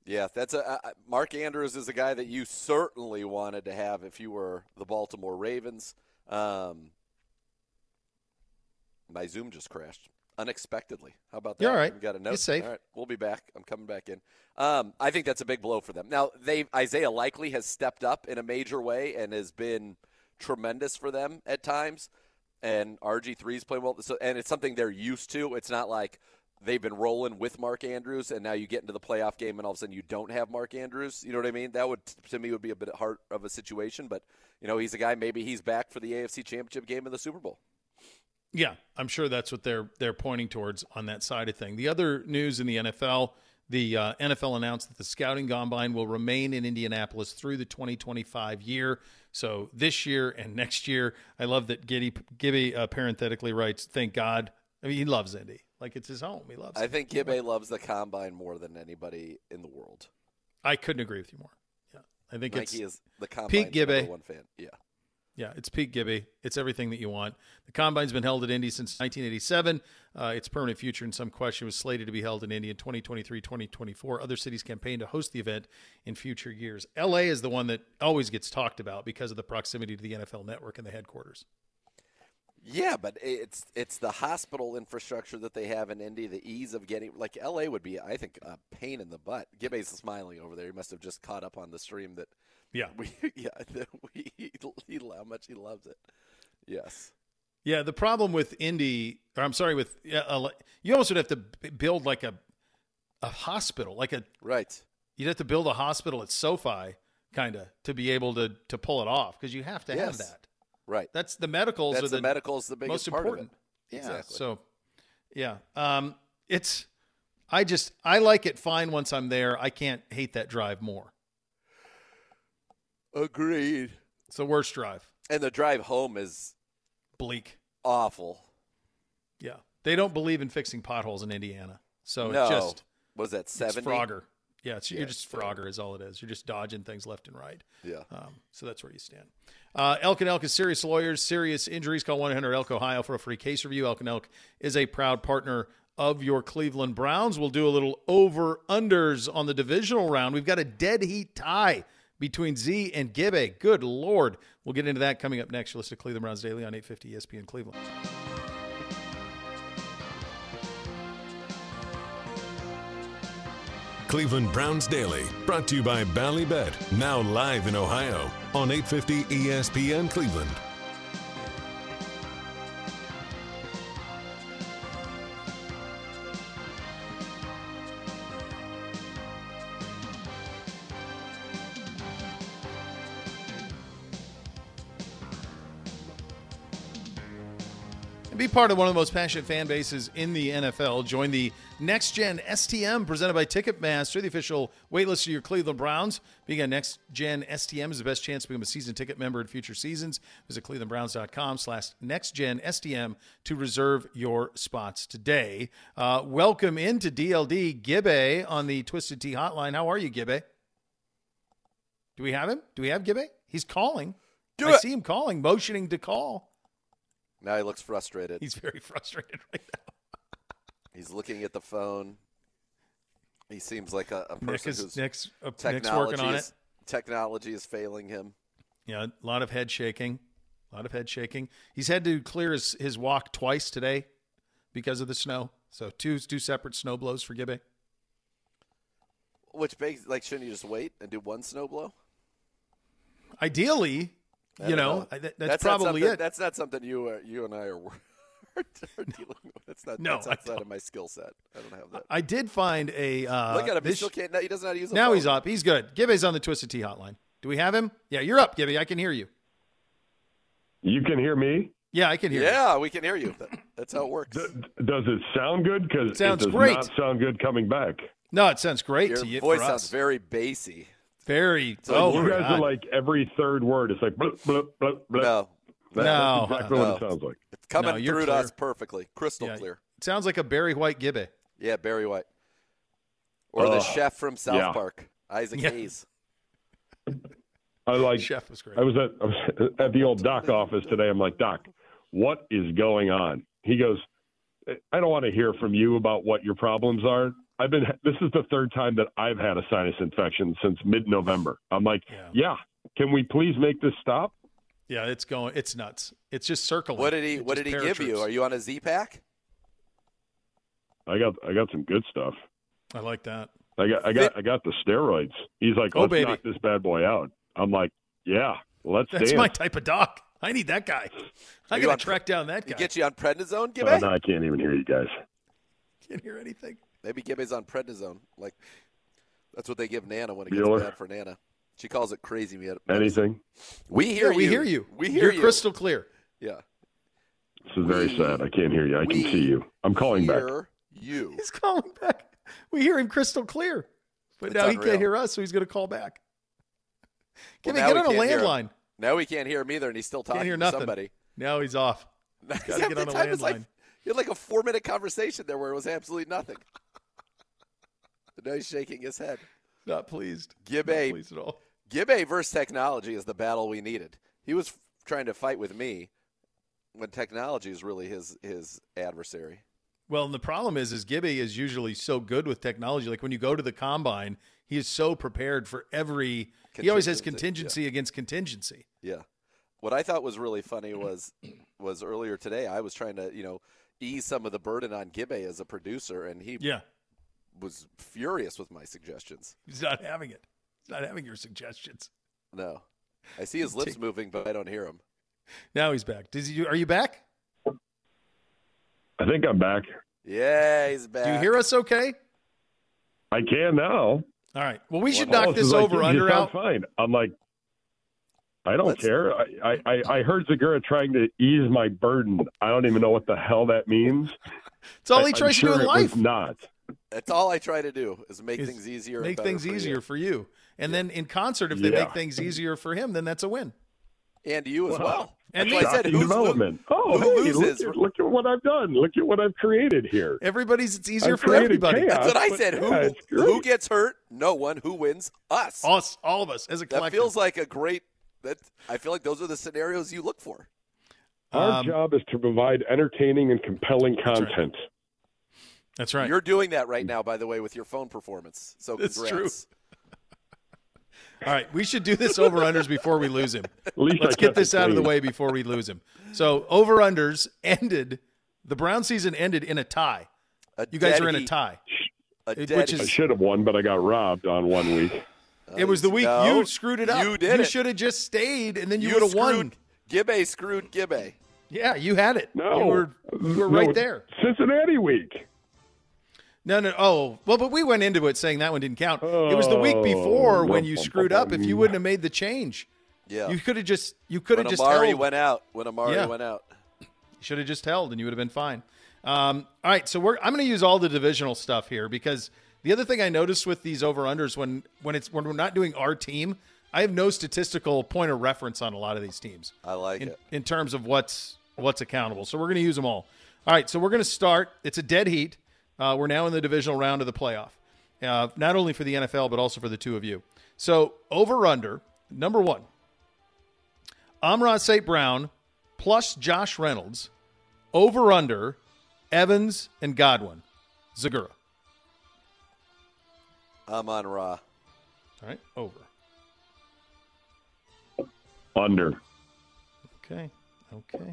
Yeah, that's Mark Andrews is a guy that you certainly wanted to have if you were the Baltimore Ravens. My Zoom just crashed unexpectedly. How about that? You're all right. We got a note. You're safe. All right, we'll be back. I'm coming back in. I think that's a big blow for them. Now, Isaiah Likely has stepped up in a major way and has been tremendous for them at times. And RG3's playing well. So, and it's something they're used to. It's not like they've been rolling with Mark Andrews, and now you get into the playoff game, and all of a sudden you don't have Mark Andrews. You know what I mean? That would, to me, would be a bit hard of a situation. But, he's a guy, maybe he's back for the AFC Championship game in the Super Bowl. Yeah, I'm sure that's what they're pointing towards on that side of thing. The other news in the NFL, the NFL announced that the scouting combine will remain in Indianapolis through the 2025 year. So this year and next year. I love that Gibby parenthetically writes, thank God. I mean, he loves Indy. Like, it's his home. He loves it. I think Gibby loves the combine more than anybody in the world. I couldn't agree with you more. Yeah, I think he is the combine's Pete Gibby. number one fan. Yeah. Yeah, it's Pete Gibby. It's everything that you want. The Combine's been held at Indy since 1987. Its permanent future in some question was slated to be held in Indy in 2023, 2024. Other cities campaigned to host the event in future years. L.A. is the one that always gets talked about because of the proximity to the NFL Network and the headquarters. Yeah, but it's the hospital infrastructure that they have in Indy, the ease of getting – like L.A. would be, I think, a pain in the butt. Gibby's smiling over there. He must have just caught up on the stream that – yeah, how much he loves it. Yes. Yeah, the problem with Indy, or I'm sorry, with you almost would have to build like a hospital, right. You'd have to build a hospital at SoFi, kind of, to be able to pull it off because you have to have that. Right. That's the medicals. That's are the medicals, the biggest most part important. Of it. Yeah. Exactly. So, yeah, I like it fine once I'm there. I can't hate that drive more. Agreed. It's the worst drive. And the drive home is bleak. Awful. Yeah. They don't believe in fixing potholes in Indiana. So no. It's just was that 70? It's Frogger. Yeah, you're just Frogger is all it is. You're just dodging things left and right. Yeah. So that's where you stand. Elk and Elk is serious lawyers, serious injuries. Call 1-800-ELK Ohio for a free case review. Elk and Elk is a proud partner of your Cleveland Browns. We'll do a little over-unders on the divisional round. We've got a dead heat tie between Z and Gibby. Good Lord. We'll get into that coming up next. You'll listen to Cleveland Browns Daily on 850 ESPN Cleveland. Cleveland Browns Daily, brought to you by Ballybet, now live in Ohio on 850 ESPN Cleveland. Be part of one of the most passionate fan bases in the NFL. Join the Next Gen STM presented by Ticketmaster, the official waitlist of your Cleveland Browns. Being a Next Gen STM is the best chance to become a season ticket member in future seasons. Visit clevelandbrowns.com/NextGenSTM to reserve your spots today. Welcome into DLD Gibby on the Twisted Tea hotline. How are you, Gibby? Do we have him? Do we have Gibby? He's calling. I see him calling, motioning to call. Now he looks frustrated. He's very frustrated right now. He's looking at the phone. He seems like a person who's Nick's working on it. Technology is failing him. Yeah, a lot of head shaking. He's had to clear his walk twice today because of the snow. So two separate snow blows for Gibby. Which begs, shouldn't you just wait and do one snow blow? Ideally. That's probably it. That's not something you and I are dealing with. That's outside of my skill set. I don't have that. I did find a look at him. He still can't. He doesn't know how to use. Now phone. He's up. He's good. Gibby's on the Twisted Tea hotline. Do we have him? Yeah, you're up, Gibby. I can hear you. You can hear me? Yeah, I can hear you. Yeah, we can hear you. That's how it works. Does it sound good? Because it does great. not sound good coming back. No, it sounds great Your to you. voice sounds very bassy. Very. You guys are like every third word. It's like blip, blip, blip, blip. No. That's exactly what it sounds like. It's coming through to us perfectly. Crystal clear. It sounds like a Barry White Gibby. Yeah, Barry White. Or the chef from South Park, Isaac Hayes. Chef was great. I was at the old Doc office today. I'm like, Doc, what is going on? He goes, I don't want to hear from you about what your problems are. This is the third time that I've had a sinus infection since mid-November. I'm like, yeah, can we please make this stop? Yeah, it's nuts. It's just circling. What did he give you? Are you on a Z-Pack? I got some good stuff. I like that. I got the steroids. He's like, let's knock this bad boy out. I'm like, yeah, let's That's dance. my type of doc. I need that guy. I got to track down that guy. Get you on prednisone, Gibby? No, I can't even hear you guys. Can't hear anything. Maybe Gibby's on prednisone. Like, that's what they give Nana when it gets bad for Nana. She calls it crazy medicine. Anything? We hear you. We hear you. You're crystal clear. Yeah. This is very sad. I can't hear you. I can see you. I'm calling back. You. He's calling back. We hear him crystal clear. But now he can't hear us, so he's going to call back. Gibby, get on a landline. Now we can't hear him either, and he's still talking to somebody. Now he's off. He's got to get on a landline. You had like a 4-minute conversation there where it was absolutely nothing. Now he's shaking his head. Not pleased. Gibby. Not pleased at all. Gibby versus technology is the battle we needed. He was trying to fight with me when technology is really his adversary. Well, and the problem is Gibby is usually so good with technology. Like when you go to the combine, he is so prepared for every – he always has contingency against contingency. Yeah. What I thought was really funny was earlier today I was trying to, ease some of the burden on Gibby as a producer, and he was furious with my suggestions. He's not having it. He's not having your suggestions. No. I see his lips moving, but I don't hear him. Now he's back. Are you back? I think I'm back. Yeah, he's back. Do you hear us okay? I can now. All right. Well, we should knock this over-under out. Fine. I'm like, I don't care. I heard Zagura trying to ease my burden. I don't even know what the hell that means. It's all he tries to do in life. Not. That's all I try to do is make things easier. Make things easier for you. And then in concert, if they make things easier for him, then that's a win. And you as well. And I said, development. Who loses? Look at what I've done. Look at what I've created here. It's easier for everybody. Chaos, that's what I said. Who gets hurt? No one. Who wins? Us. All of us as a collective. That feels like a great. I feel like those are the scenarios you look for. Our job is to provide entertaining and compelling content. That's right. You're doing that right now, by the way, with your phone performance. So congrats. That's true. All right, we should do this over-unders before we lose him. Let's get this out of the way before we lose him. So over-unders ended. The Brown season ended in a tie. You guys are in a tie. I should have won, but I got robbed on 1 week. It was the week you screwed it up. You should have just stayed, and then you would have won. Gibby screwed Gibby. Yeah, you had it. No. You were right there. Cincinnati week. No. Oh, well, but we went into it saying that one didn't count. It was the week before when you screwed up. If you wouldn't have made the change, you could have just Amari held. went out. When Amari went out, you should have just held, and you would have been fine. All right, so I'm going to use all the divisional stuff here because the other thing I noticed with these over-unders when we're not doing our team, I have no statistical point of reference on a lot of these teams. I like it in terms of what's accountable. So we're going to use them all. All right, so we're going to start. It's a dead heat. We're now in the divisional round of the playoff, not only for the NFL, but also for the two of you. So over-under, number 1, Amon-Ra St. Brown plus Josh Reynolds, over-under, Evans and Godwin. Zagura. Amon-Ra. All right, over. Under. Okay. There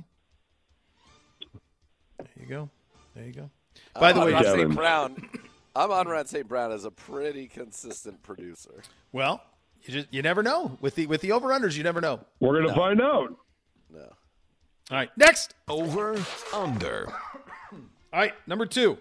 you go. By the way, Amon-Ra St. Brown is a pretty consistent producer. Well, you never know. With the over-unders, you never know. We're going to find out. No. All right, next. Over, under. All right, number 2.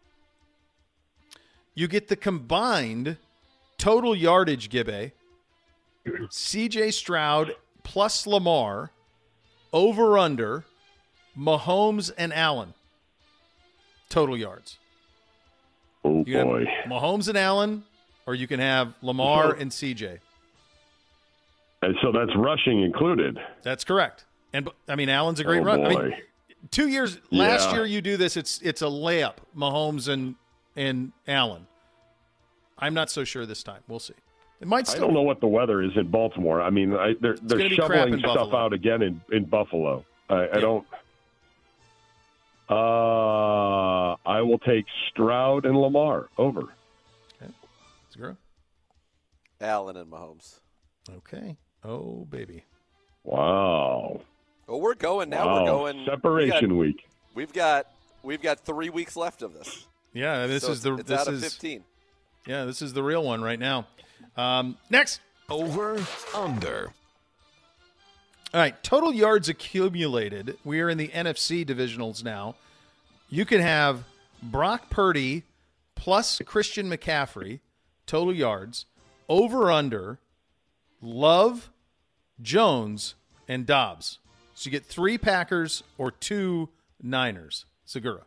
You get the combined total yardage, Gibby. C.J. Stroud plus Lamar, over-under, Mahomes and Allen. Total yards. Oh, you can boy. have Mahomes and Allen, or you can have Lamar and CJ. And so that's rushing included. That's correct. And Allen's a great run. I mean, 2 years last year you do this, it's a layup, Mahomes and Allen. I'm not so sure this time. We'll see. It might still. I don't know what the weather is in Baltimore. I mean, they're shoveling stuff out again in Buffalo. I don't. I will take Stroud and Lamar over. Okay. Segura? Allen and Mahomes. Okay. Oh, baby. Wow. Well, we're going now. Wow. We're going Separation week. We've got 3 weeks left of this. Yeah, this So is the it's this out is of 15. Yeah, this is the real one right now. Next. Over, under. All right, total yards accumulated. We are in the NFC divisionals now. You can have Brock Purdy plus Christian McCaffrey, total yards, over under, Love, Jones, and Dobbs. So you get 3 Packers or 2 Niners. Segura.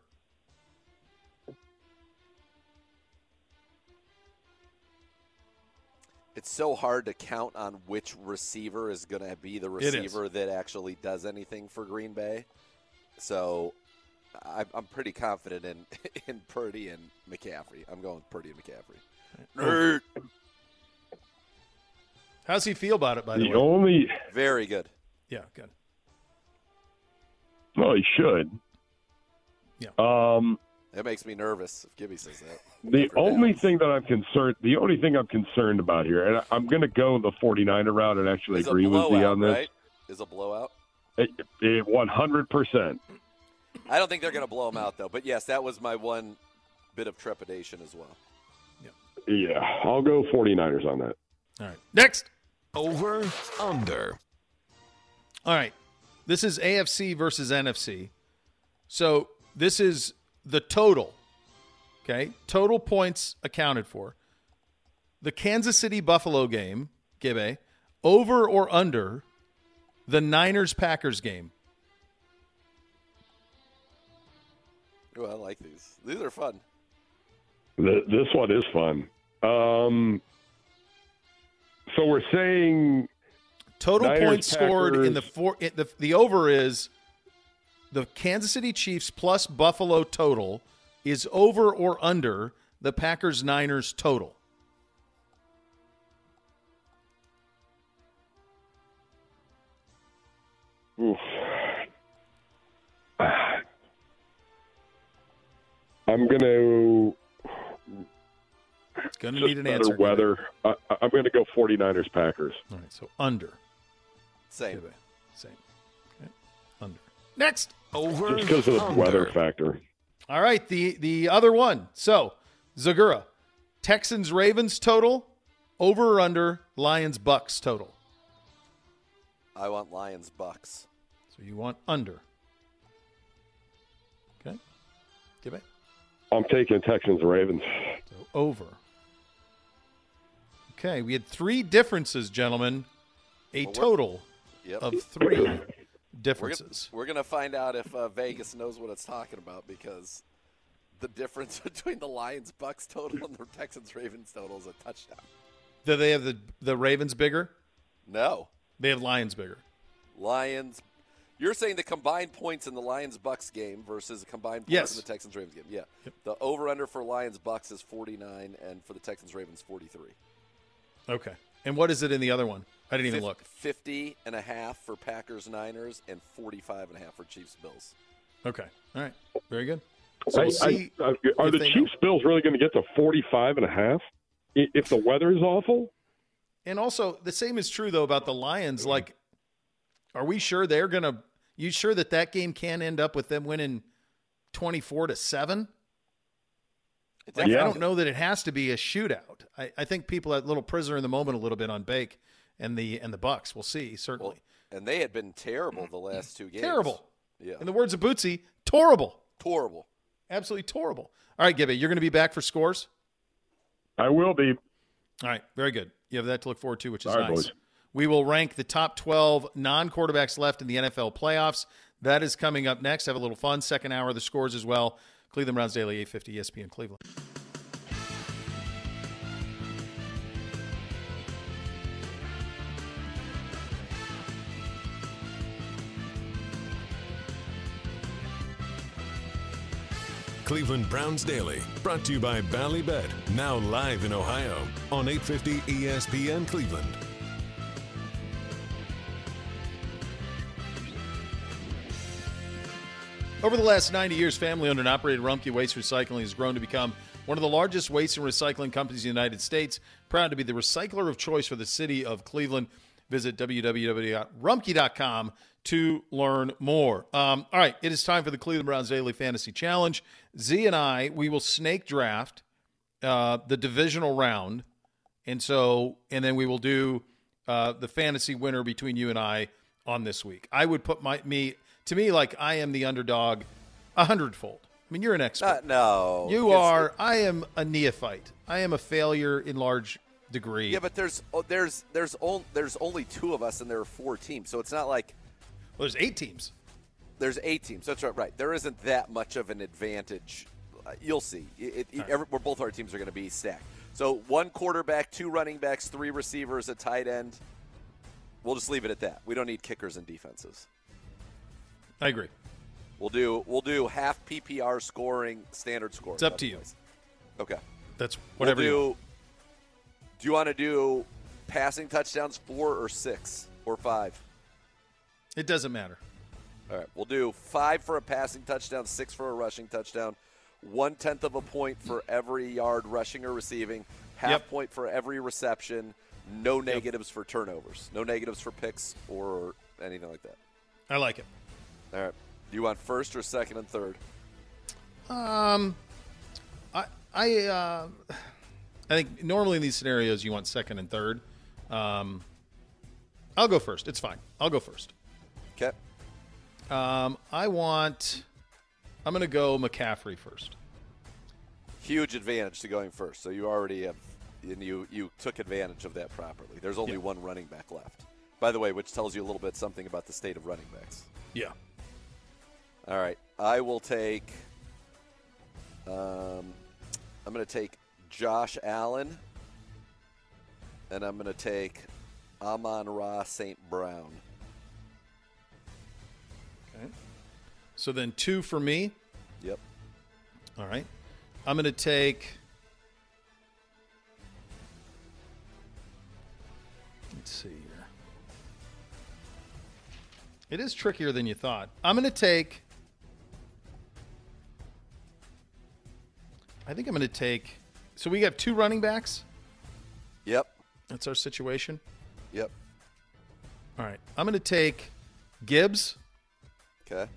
It's so hard to count on which receiver is going to be the receiver that actually does anything for Green Bay. So I'm pretty confident in Purdy and McCaffrey. I'm going Purdy and McCaffrey. How's he feel about it, by the way? Only Very good. Yeah, good. Well, he should. Yeah. That makes me nervous if Gibby says that. The only thing I'm concerned about here, and I'm going to go the 49er route and actually agree with you on this. Right? Is a blowout? 100%. I don't think they're going to blow them out, though. But, yes, that was my one bit of trepidation as well. Yeah, I'll go 49ers on that. All right. Next. Over, under. All right. This is AFC versus NFC. So this is the total. Okay? Total points accounted for. The Kansas City-Buffalo game, Gibbe, over or under the Niners-Packers game. Oh, I like these. These are fun. This one is fun. So we're saying Total Niners, points scored Packers. in the over is the Kansas City Chiefs plus Buffalo total is over or under the Packers-Niners total. Oof. I'm going to Gonna need an better answer. weather. I'm going to go 49ers Packers. All right, so under. Same. Same. Okay. Under. Next. Over, Just because of the under. weather factor. All right, the other one. So, Zagura, Texans-Ravens total, over or under Lions-Bucks total. I want Lions-Bucks. So you want under. Okay. Give it. I'm taking Texans-Ravens. So over. Okay, we had 3 differences, gentlemen. A total Yep. of 3 differences. We're going to find out if Vegas knows what it's talking about, because the difference between the Lions-Bucks total and the Texans-Ravens total is a touchdown. Do they have the Ravens bigger? No. They have Lions bigger. Lions. You're saying the combined points in the Lions-Bucks game versus the combined points Yes. in the Texans-Ravens game. Yeah. Yep. The over-under for Lions-Bucks is 49, and for the Texans-Ravens, 43. Okay. And what is it in the other one? I didn't even look. 50.5 for Packers-Niners and 45.5 for Chiefs-Bills. Okay. All right. Very good. So we'll see are if the they Chiefs Bills really going to get to 45.5 if the weather is awful? And also, the same is true, though, about the Lions. Like, are we sure they're going to – you sure that game can end up with them winning 24-7? Like, Yeah. I don't know that it has to be a shootout. I think people are a little prisoner in the moment a little bit on Bake and the Bucks. We'll see, certainly. Well, and they had been terrible the last 2 games. Terrible. Yeah. In the words of Bootsy, torrible. Horrible. Absolutely torrible. All right, Gibby, you're going to be back for scores? I will be. All right, very good. You have that to look forward to, which is All right, nice. boys. We will rank the top 12 non-quarterbacks left in the NFL playoffs. That is coming up next. Have a little fun. Second hour of the scores as well. Cleveland Browns Daily, 850 ESPN Cleveland. Cleveland Browns Daily, brought to you by Ballybet, now live in Ohio on 850 ESPN Cleveland. Over the last 90 years, family-owned and operated Rumpke Waste Recycling has grown to become one of the largest waste and recycling companies in the United States. Proud to be the recycler of choice for the city of Cleveland. Visit www.rumpke.com to learn more. All right, it is time for the Cleveland Browns Daily Fantasy Challenge. Z and I, we will snake draft the divisional round, and then we will do the fantasy winner between you and I on this week. I would put to me, like I am the underdog 100-fold. I mean, you're an expert. No. You are. I am a neophyte. I am a failure in large degree. Yeah, but there's only 2 of us, and there are 4 teams. So it's not like. Well, there's 8 teams. There's 8 teams. That's right. There isn't that much of an advantage. You'll see. Both our teams are going to be stacked. So 1 quarterback, 2 running backs, 3 receivers, a tight end. We'll just leave it at that. We don't need kickers and defenses. I agree. We'll do half PPR scoring, standard scoring. It's up to you. Okay. That's whatever you want. Do you want to do passing touchdowns 4 or 6 or 5? It doesn't matter. All right. We'll do 5 for a passing touchdown, 6 for a rushing touchdown, 1/10 of a point for every yard rushing or receiving, half point for every reception, no negatives for turnovers, no negatives for picks or anything like that. I like it. All right. Do you want first or second and third? I think normally in these scenarios you want second and third. I'll go first. It's fine. I'll go first. Okay. I'm going to go McCaffrey first. Huge advantage to going first. So you already have, and you took advantage of that properly. There's only 1 running back left. By the way, which tells you a little bit something about the state of running backs. Yeah. All right. I will take I'm going to take Josh Allen, and I'm going to take Amon-Ra St. Brown. Okay. So then 2 for me. Yep. All right. I'm going to take – let's see here. It is trickier than you thought. I'm going to take – I think I'm going to take – so we have 2 running backs? Yep. That's our situation? Yep. All right. I'm going to take Gibbs. Okay.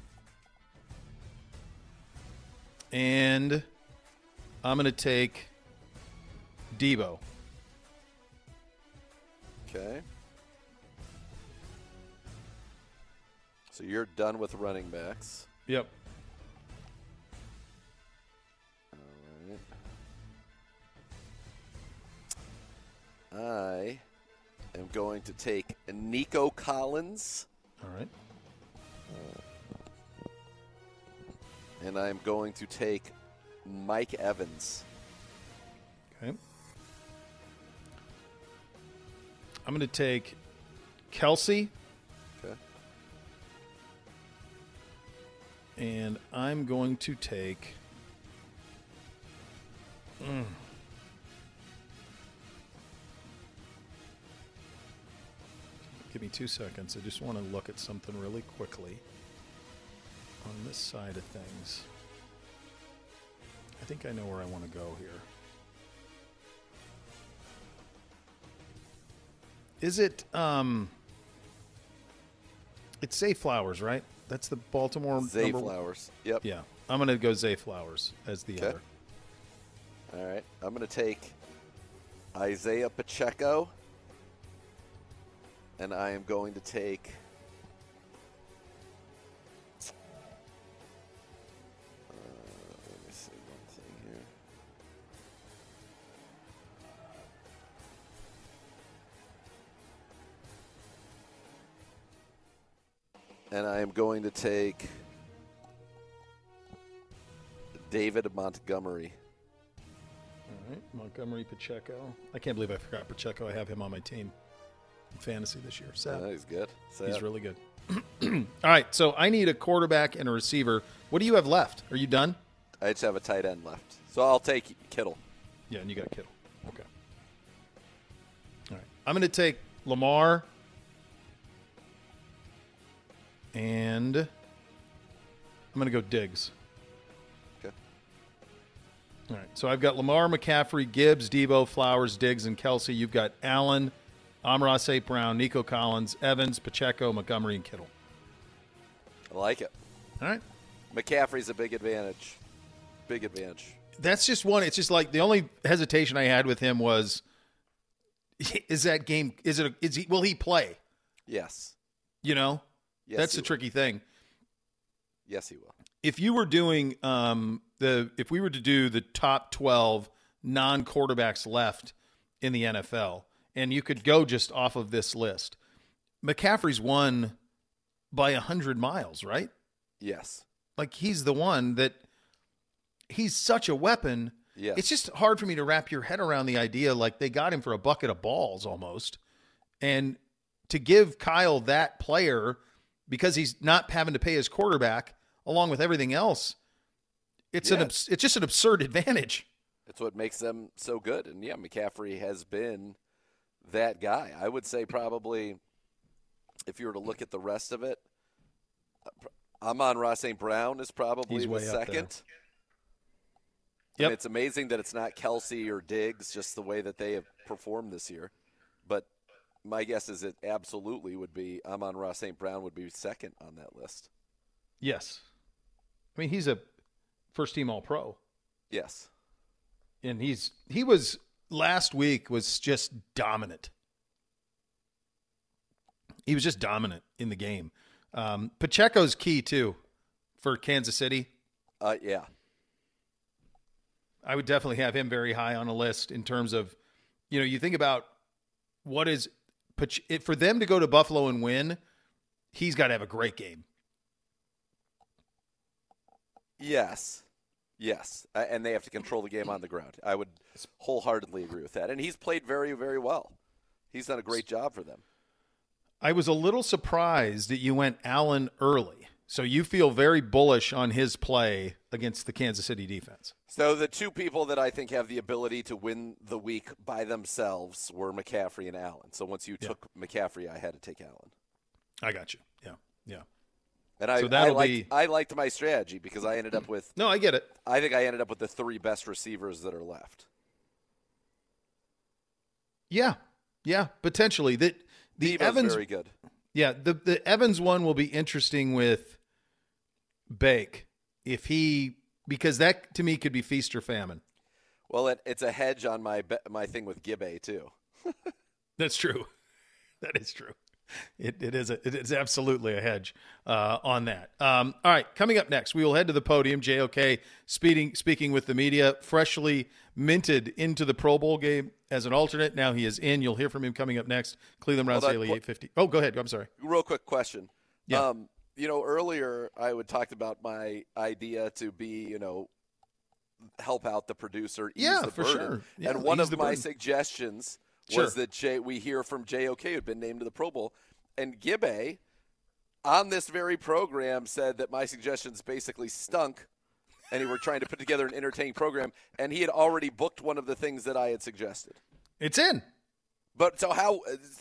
And I'm going to take Debo. Okay. So you're done with running backs. Yep. All right. I am going to take Nico Collins. All right. And I'm going to take Mike Evans. Okay. I'm going to take Kelsey. Okay. And I'm going to take Give me 2 seconds. I just want to look at something really quickly on this side of things. I think I know where I want to go here. Is it it's Zay Flowers, right? That's the Baltimore Zay Flowers. Yep. Yeah. I'm going to go Zay Flowers as the other. All right. I'm going to take Isaiah Pacheco. And I am going to take let me see one thing here. And I am going to take David Montgomery. All right, Montgomery Pacheco. I can't believe I forgot Pacheco. I have him on my team. Fantasy this year. Sad. He's good. Sad. He's really good. All right, so I need a quarterback and a receiver. What do you have left? Are you done? I just have a tight end left. So I'll take Kittle. Yeah, and you got Kittle. Okay. All right. I'm going to take Lamar and I'm going to go Diggs. Okay. All right. So I've got Lamar, McCaffrey, Gibbs, Debo, Flowers, Diggs, and Kelsey. You've got Allen, Amon-Ra St. Brown, Nico Collins, Evans, Pacheco, Montgomery, and Kittle. I like it. All right. McCaffrey's a big advantage. Big advantage. That's just one. It's just like the only hesitation I had with him was, is that game, will he play? Yes. You know? Yes, that's the tricky thing. Yes, he will. If you were doing if we were to do the top 12 non-quarterbacks left in the NFL, and you could go just off of this list, McCaffrey's won by 100 miles, right? Yes. Like, he's the one that he's such a weapon. Yes. It's just hard for me to wrap your head around the idea, like, they got him for a bucket of balls almost. And to give Kyle that player, because he's not having to pay his quarterback along with everything else, it's just an absurd advantage. It's what makes them so good. And, yeah, McCaffrey has been that guy. I would say probably, if you were to look at the rest of it, Amon-Ra St. Brown is probably the second. Yep. And it's amazing that it's not Kelsey or Diggs, just the way that they have performed this year. But my guess is it absolutely would be Amon-Ra St. Brown would be second on that list. Yes. I mean, he's a first-team All-Pro. Yes. And he was last week was just dominant. He was just dominant in the game. Pacheco's key, too, for Kansas City. Yeah. I would definitely have him very high on a list in terms of, you think about what is – for them to go to Buffalo and win, he's got to have a great game. Yes. Yes. And they have to control the game on the ground. I would wholeheartedly agree with that. And he's played very, very well. He's done a great job for them. I was a little surprised that you went Allen early. So you feel very bullish on his play against the Kansas City defense. So the two people that I think have the ability to win the week by themselves were McCaffrey and Allen. So once you took McCaffrey, I had to take Allen. I got you. Yeah, yeah. And I liked my strategy because I ended up with – No, I get it. I think I ended up with the three best receivers that are left. Yeah, potentially. The Evans very good. Yeah, the Evans one will be interesting with Bake because that to me could be feast or famine. Well, it's a hedge on my thing with Gibbe too. That's true. That is true. It is absolutely a hedge on that. All right, coming up next, we will head to the podium. JOK speaking with the media, freshly minted into the Pro Bowl game as an alternate. Now he is in. You'll hear from him coming up next. Cleveland Browns Daily 850. Oh, go ahead. I'm sorry. Real quick question. Yeah. Earlier I would talk about my idea to be, help out the producer, ease the for burden. Sure. Yeah, and one of my suggestions was that we hear from JOK, who'd been named to the Pro Bowl, and Gibbe on this very program said that my suggestions basically stunk, and he were trying to put together an entertaining program, and he had already booked one of the things that I had suggested. It's in. But so how?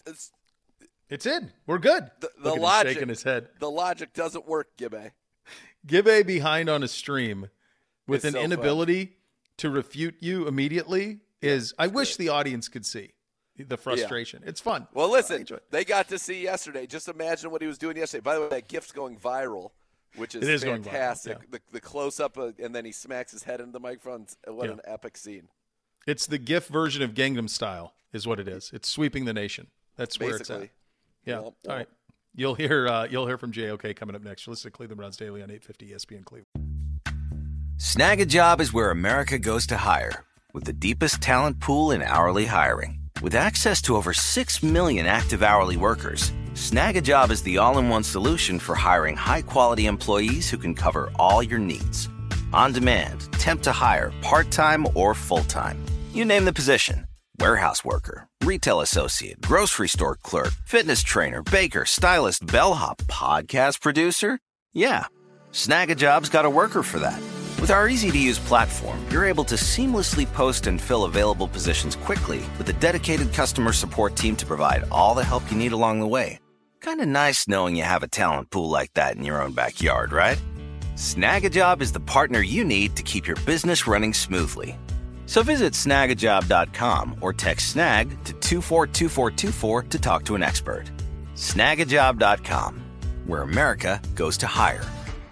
It's in. We're good. The logic, shaking his head. The logic doesn't work, Gibbe. Gibbe behind on a stream with It's an so inability to refute you immediately is. I wish the audience could see the frustration. It's fun. Well, listen, they got to see yesterday. Just imagine what he was doing yesterday. By the way, that GIF's going viral, which is fantastic. Going viral, yeah. The close-up, and then he smacks his head into the microphone. What an epic scene. It's the GIF version of Gangnam Style is what it is. It's sweeping the nation. That's where it's at. Yeah. All right. You'll hear from JOK coming up next. Listen to Cleveland Browns Daily on 850 ESPN Cleveland. Snag a Job is where America goes to hire, with the deepest talent pool in hourly hiring. With access to over 6 million active hourly workers, Snag a Job is the all-in-one solution for hiring high-quality employees who can cover all your needs. On demand, temp to hire, part-time or full-time. You name the position. Warehouse worker, retail associate, grocery store clerk, fitness trainer, baker, stylist, bellhop, podcast producer. Yeah, Snag a Job's got a worker for that. With our easy-to-use platform, you're able to seamlessly post and fill available positions quickly with a dedicated customer support team to provide all the help you need along the way. Kind of nice knowing you have a talent pool like that in your own backyard, right? Snagajob is the partner you need to keep your business running smoothly. So visit snagajob.com or text snag to 242424 to talk to an expert. Snagajob.com, where America goes to hire.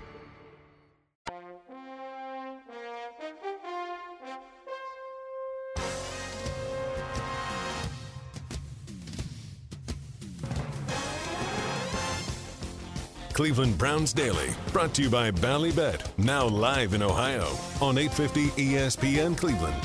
Cleveland Browns Daily, brought to you by Ballybet, now live in Ohio on 850 ESPN Cleveland.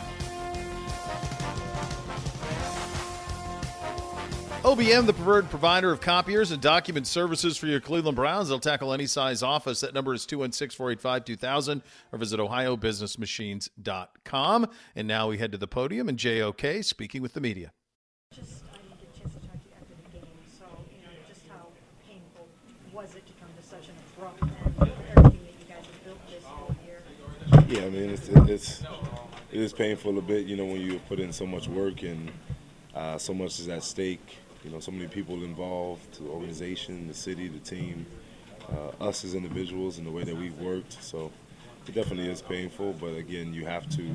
OBM, the preferred provider of copiers and document services for your Cleveland Browns. They'll tackle any size office. That number is 216-485-2000 or visit ohiobusinessmachines.com. And now we head to the podium and JOK speaking with the media. Just, I didn't get a chance to talk to you after the game, so, just how painful was it to come to such an abrupt end of everything that you guys have built this whole year? Yeah, I mean, it is painful a bit, when you put in so much work and so much is at stake. So many people involved, the organization, the city, the team, us as individuals and the way that we've worked. So it definitely is painful, but again, you have to,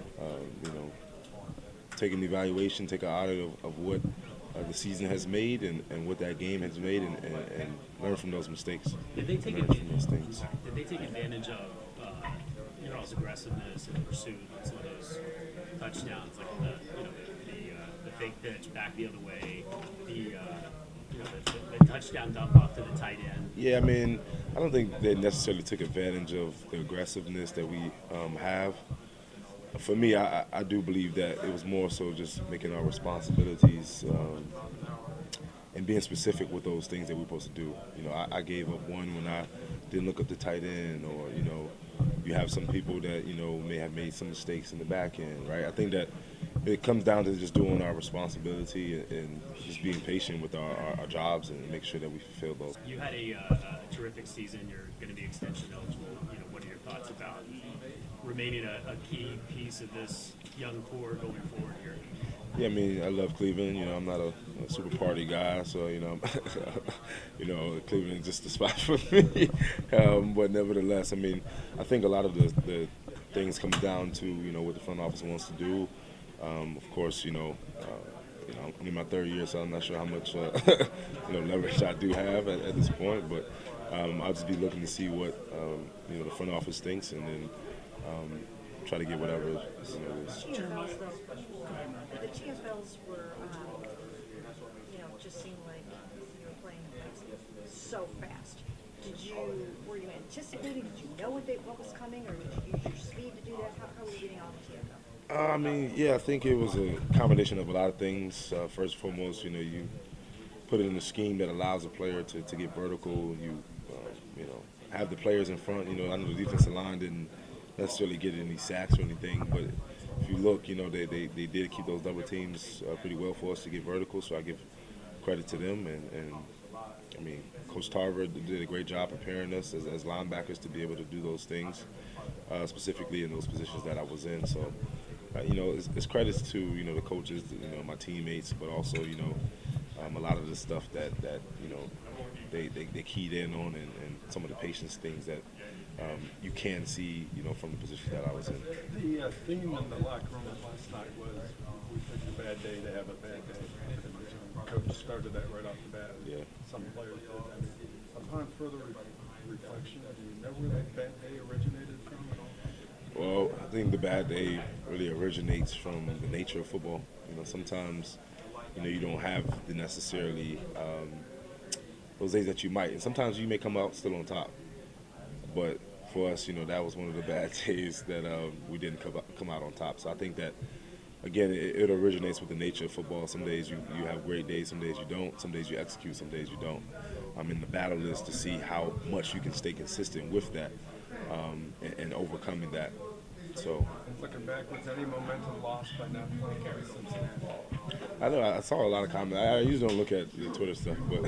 take an evaluation, take an audit of what the season has made and what that game has made and learn from those mistakes. Did they take advantage of your all's aggressiveness in the pursuit on some of those touchdowns, like the fake pitch back the other way, the touchdown dump off to the tight end? Yeah, I mean, I don't think they necessarily took advantage of the aggressiveness that we have. For me, I do believe that it was more so just making our responsibilities and being specific with those things that we're supposed to do. I gave up one when I didn't look up the tight end, or you have some people that may have made some mistakes in the back end, right? I think that it comes down to just doing our responsibility and just being patient with our jobs and make sure that we fulfill those. You had a terrific season. You're going to be extension eligible. What are your thoughts about remaining a key piece of this young core going forward here? Yeah, I mean, I love Cleveland. I'm not a super party guy, so Cleveland is just the spot for me. But nevertheless, I mean, I think a lot of the things come down to what the front office wants to do. Of course, I'm in my third year, so I'm not sure how much leverage I do have at this point. But I'll just be looking to see what the front office thinks, and then try to get whatever is. The TFLs were, just seemed like you were playing so fast. Were you anticipating? Did you know what was coming, or did you use your speed to do that? How were you getting all the TFL? I mean, yeah, I think it was a combination of a lot of things. First and foremost, you put it in a scheme that allows a player to get vertical. You have the players in front. I know the defensive line didn't necessarily get any sacks or anything, but if you look, they did keep those double teams pretty well for us to get vertical, so I give credit to them. And I mean, Coach Tarver did a great job preparing us as linebackers to be able to do those things, specifically in those positions that I was in. So, it's credits to, the coaches, my teammates, but also, a lot of the stuff that they keyed in on and some of the patience things that you can see, from the position that I was in. The theme in the locker room last night was, we picked a bad day to have a bad day. Coach started that right off the bat. Yeah. Some players did. I mean, upon further reflection, do you know where that bad day originated from at all? Well, I think the bad day really originates from the nature of football. Sometimes, you don't have the necessarily those days that you might. And sometimes you may come out still on top. But for us, that was one of the bad days that we didn't come out on top. So I think that, again, it originates with the nature of football. Some days you have great days, some days you don't. Some days you execute, some days you don't. And the battle is to see how much you can stay consistent with that and overcoming that. So, looking back, was any momentum lost by not playing against Cincinnati? I know I saw a lot of comments. I usually don't look at the Twitter stuff, but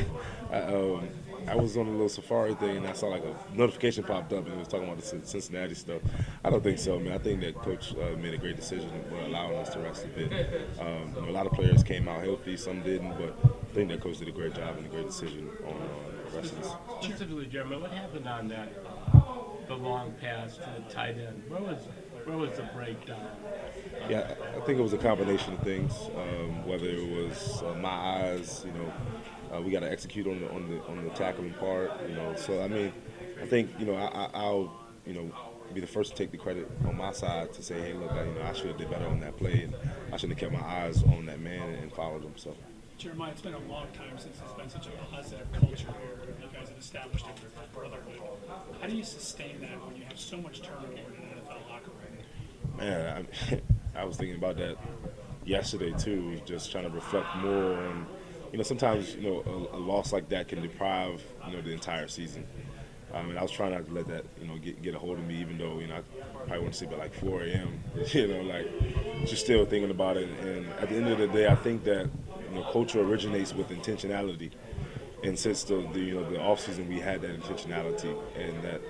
I was on a little Safari thing and I saw like a notification popped up and it was talking about the Cincinnati stuff. I don't think so, man. I think that Coach made a great decision allowing us to rest a bit. A lot of players came out healthy, some didn't, but I think that Coach did a great job and a great decision on resting us. Specifically, Jeremy, what happened on that the long pass to the tight end. Where was the breakdown? Yeah, I think it was a combination of things. Whether it was my eyes, we got to execute on the tackling part. So I mean, I think I'll be the first to take the credit on my side to say, hey, look, I should have did better on that play, and I should have kept my eyes on that man and followed him. So. Jeremiah, it's been a long time since there's been such a positive culture here. You guys have established a brotherhood. How do you sustain that when you have so much turnover in an NFL locker room? Man, I was thinking about that yesterday too. Just trying to reflect more on, sometimes a loss like that can deprive the entire season. And I was trying not to let that get a hold of me, even though I probably went to sleep at like 4 a.m. Just still thinking about it. And at the end of the day, I think that culture originates with intentionality. And since the off season, we had that intentionality, and that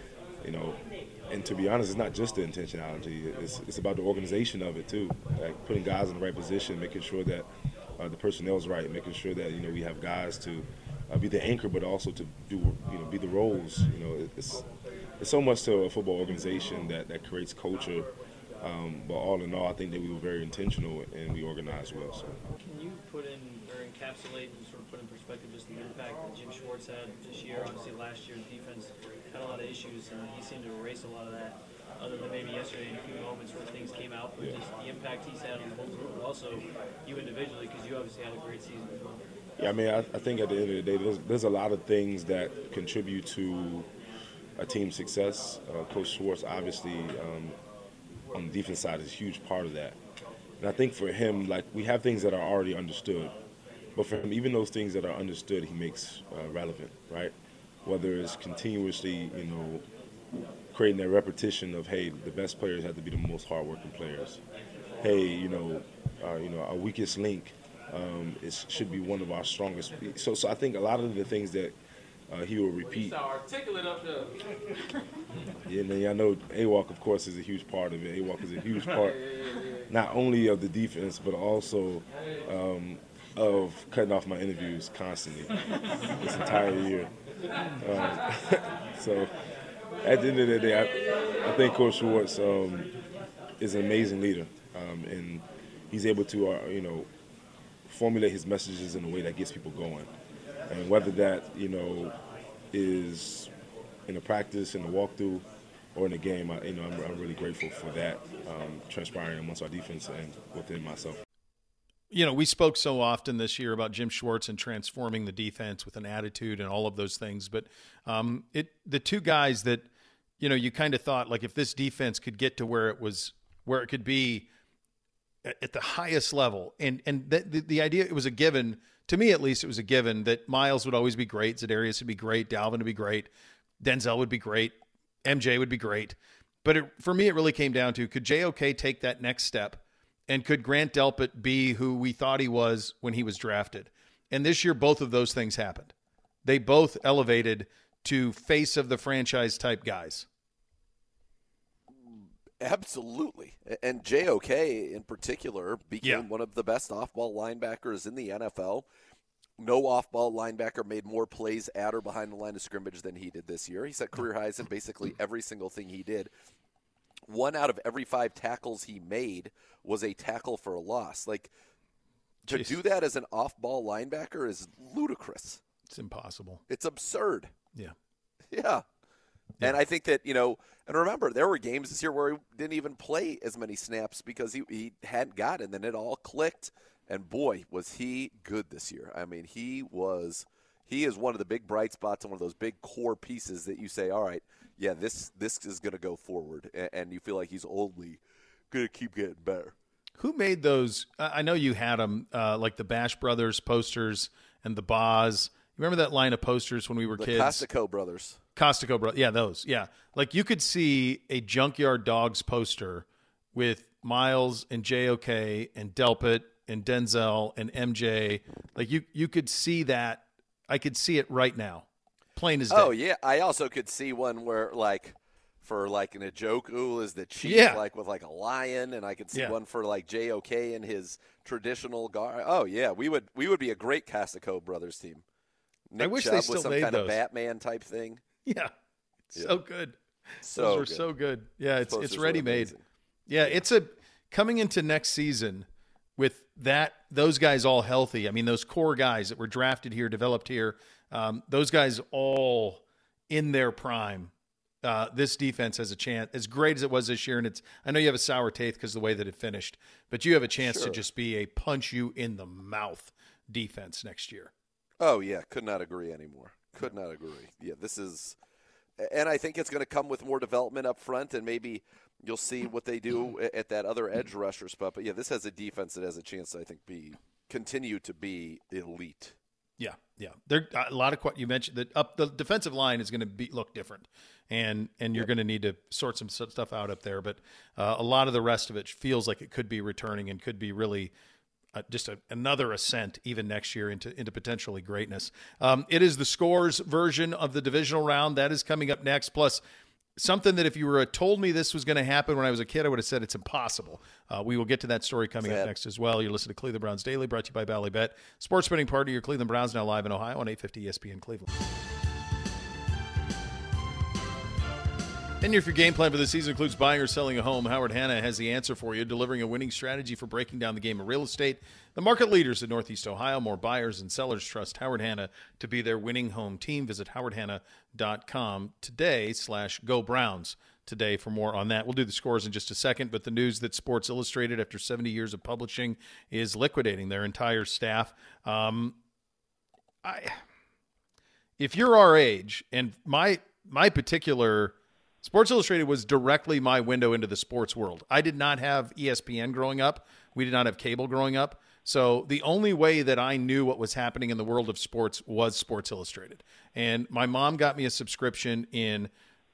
and to be honest, it's not just the intentionality. It's about the organization of it too, like putting guys in the right position, making sure that the personnel's right, making sure that we have guys to be the anchor, but also to do be the roles. It's so much to a football organization that creates culture. But all in all, I think that we were very intentional and we organized well. So. Can you put in or encapsulate and sort of put in perspective just the impact that Jim Schwartz had this year? Obviously, last year the defense had a lot of issues, and he seemed to erase a lot of that. Other than maybe yesterday in a few moments where things came out, but just the impact he's had on the whole group, but also you individually, because you obviously had a great season as well. Yeah, I mean, I think at the end of the day, there's a lot of things that contribute to a team's success. Coach Schwartz, obviously, on the defense side, is a huge part of that. And I think for him, we have things that are already understood. But for him, even those things that are understood, he makes relevant, right? Whether it's continuously, creating that repetition of, hey, the best players have to be the most hardworking players. Hey, our weakest link should be one of our strongest. So I think a lot of the things that he will repeat. Articulate up there. Yeah, and then I know AWOC, of course, is a huge part of it. AWOC is a huge part, not only of the defense, but also of cutting off my interviews constantly this entire year. So at the end of the day, I think Coach Schwartz is an amazing leader, and he's able to, formulate his messages in a way that gets people going. And whether that, is in a practice, in a walkthrough, or in a game, I'm really grateful for that transpiring amongst our defense and within myself. We spoke so often this year about Jim Schwartz and transforming the defense with an attitude and all of those things. But the two guys that, you kind of thought, like, if this defense could get to where it could be at the highest level, and the idea, it was a given. To me, at least, it was a given that Miles would always be great, Za'Darius would be great, Dalvin would be great, Denzel would be great, MJ would be great. But for me, it really came down to, could JOK take that next step, and could Grant Delpit be who we thought he was when he was drafted? And this year, both of those things happened. They both elevated to face of the franchise type guys. Absolutely. And JOK in particular became one of the best off-ball linebackers in the NFL. No off-ball linebacker made more plays at or behind the line of scrimmage than he did this year. He set career highs in basically every single thing he did. 1 out of every 5 tackles he made was a tackle for a loss. To do that as an off-ball linebacker is ludicrous. It's impossible. It's absurd. Yeah. Yeah. And I think that, and remember, there were games this year where he didn't even play as many snaps because he hadn't got it, and then it all clicked. And boy, was he good this year. I mean, he is one of the big bright spots and one of those big core pieces that you say, all right, yeah, this is going to go forward. And you feel like he's only going to keep getting better. Who made those? I know you had them, like the Bash Brothers posters and the Boz. You remember that line of posters when we were kids? The Costico brothers. Costico brothers. Yeah, those. Yeah. Like, you could see a Junkyard Dogs poster with Miles and JOK and Delpit and Denzel and MJ. Like, you could see that. I could see it right now. Plain as day. Oh, yeah. I also could see one where, for an Njoku is the chief, with a lion, and I could see one for JOK and his traditional guard. Oh yeah, we would be a great Costico brothers team. Nick I wish Chubb they still with some made kind those. of Batman type thing. Yeah, so good. Those are so good. Yeah, it's ready made. Yeah, it's coming into next season with those guys all healthy. I mean, those core guys that were drafted here, developed here, those guys all in their prime. This defense has a chance, as great as it was this year, and I know you have a sour taste because of the way that it finished, but you have a chance to just be a punch you in the mouth defense next year. Oh, yeah, could not agree anymore. Could not agree. Yeah, this is – and I think it's going to come with more development up front, and maybe you'll see what they do at that other edge rusher spot. But, yeah, this has a defense that has a chance to, I think, continue to be elite. Yeah. There a lot of you mentioned that the defensive line is going to look different, and you're going to need to sort some stuff out up there. But a lot of the rest of it feels like it could be returning and could be really just another ascent even next year into potentially greatness. It is the Scores version of the divisional round that is coming up next. Plus, something that if you were told me this was going to happen when I was a kid, I would have said it's impossible. We will get to that story coming up next as well. You're listening to Cleveland Browns Daily, brought to you by Bally Bet. Sports betting partner, your Cleveland Browns, now live in Ohio on 850 ESPN Cleveland. And if your game plan for the season includes buying or selling a home, Howard Hanna has the answer for you, delivering a winning strategy for breaking down the game of real estate. The market leaders in Northeast Ohio, more buyers and sellers trust Howard Hanna to be their winning home team. Visit howardhanna.com today/Go Browns today for more on that. We'll do the scores in just a second, but the news that Sports Illustrated, after 70 years of publishing, is liquidating their entire staff. If you're our age, and my particular Sports Illustrated was directly my window into the sports world. I did not have ESPN growing up. We did not have cable growing up. So the only way that I knew what was happening in the world of sports was Sports Illustrated. And my mom got me a subscription in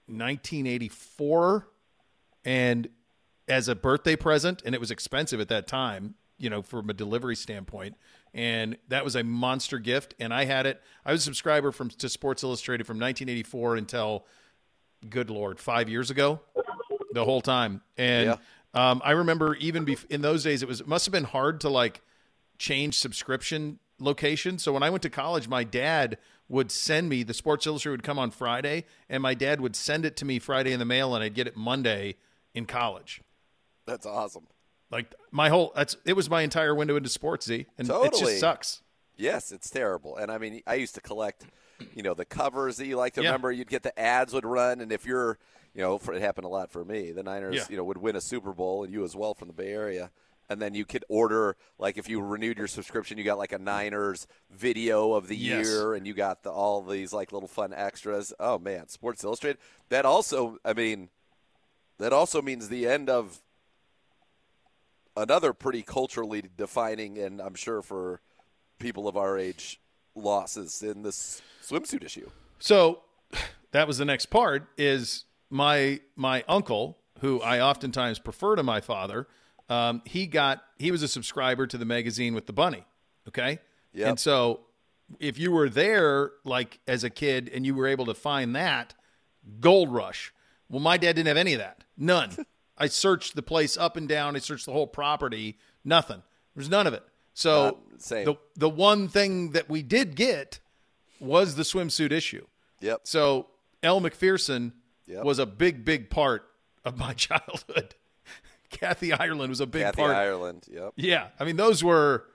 1984 and as a birthday present, and it was expensive at that time, from a delivery standpoint. And that was a monster gift. And I had it. I was a subscriber to Sports Illustrated from 1984 until, good Lord, 5 years ago, the whole time. And I remember even in those days, it must have been hard to change subscription location. So when I went to college, my dad would send me, the Sports Illustrated would come on Friday, and my dad would send it to me Friday in the mail, and I'd get it Monday in college. That's awesome. It was my entire window into sports, Z, and it just sucks. Yes, it's terrible. And I mean, I used to collect, the covers that you like to remember. You'd get the ads would run, and if you're, it happened a lot for me. The Niners, would win a Super Bowl, and you as well from the Bay Area. And then you could order, if you renewed your subscription, you got a Niners video of the year, and you got all these little fun extras. Oh man, Sports Illustrated. That also means the end of another pretty culturally defining, and I'm sure for people of our age, losses in this swimsuit issue. So that was the next part. Is my uncle, who I oftentimes prefer to my father. He was a subscriber to the magazine with the bunny. Okay. Yeah. And so if you were there, as a kid, and you were able to find that, Gold Rush. Well, my dad didn't have any of that. None. I searched the place up and down. I searched the whole property. Nothing. There's none of it. So the one thing that we did get was the swimsuit issue. Yep. So Elle Macpherson was a big, big part of my childhood. Kathy Ireland was a big part. Kathy Ireland, yep. Yeah. I mean, those were,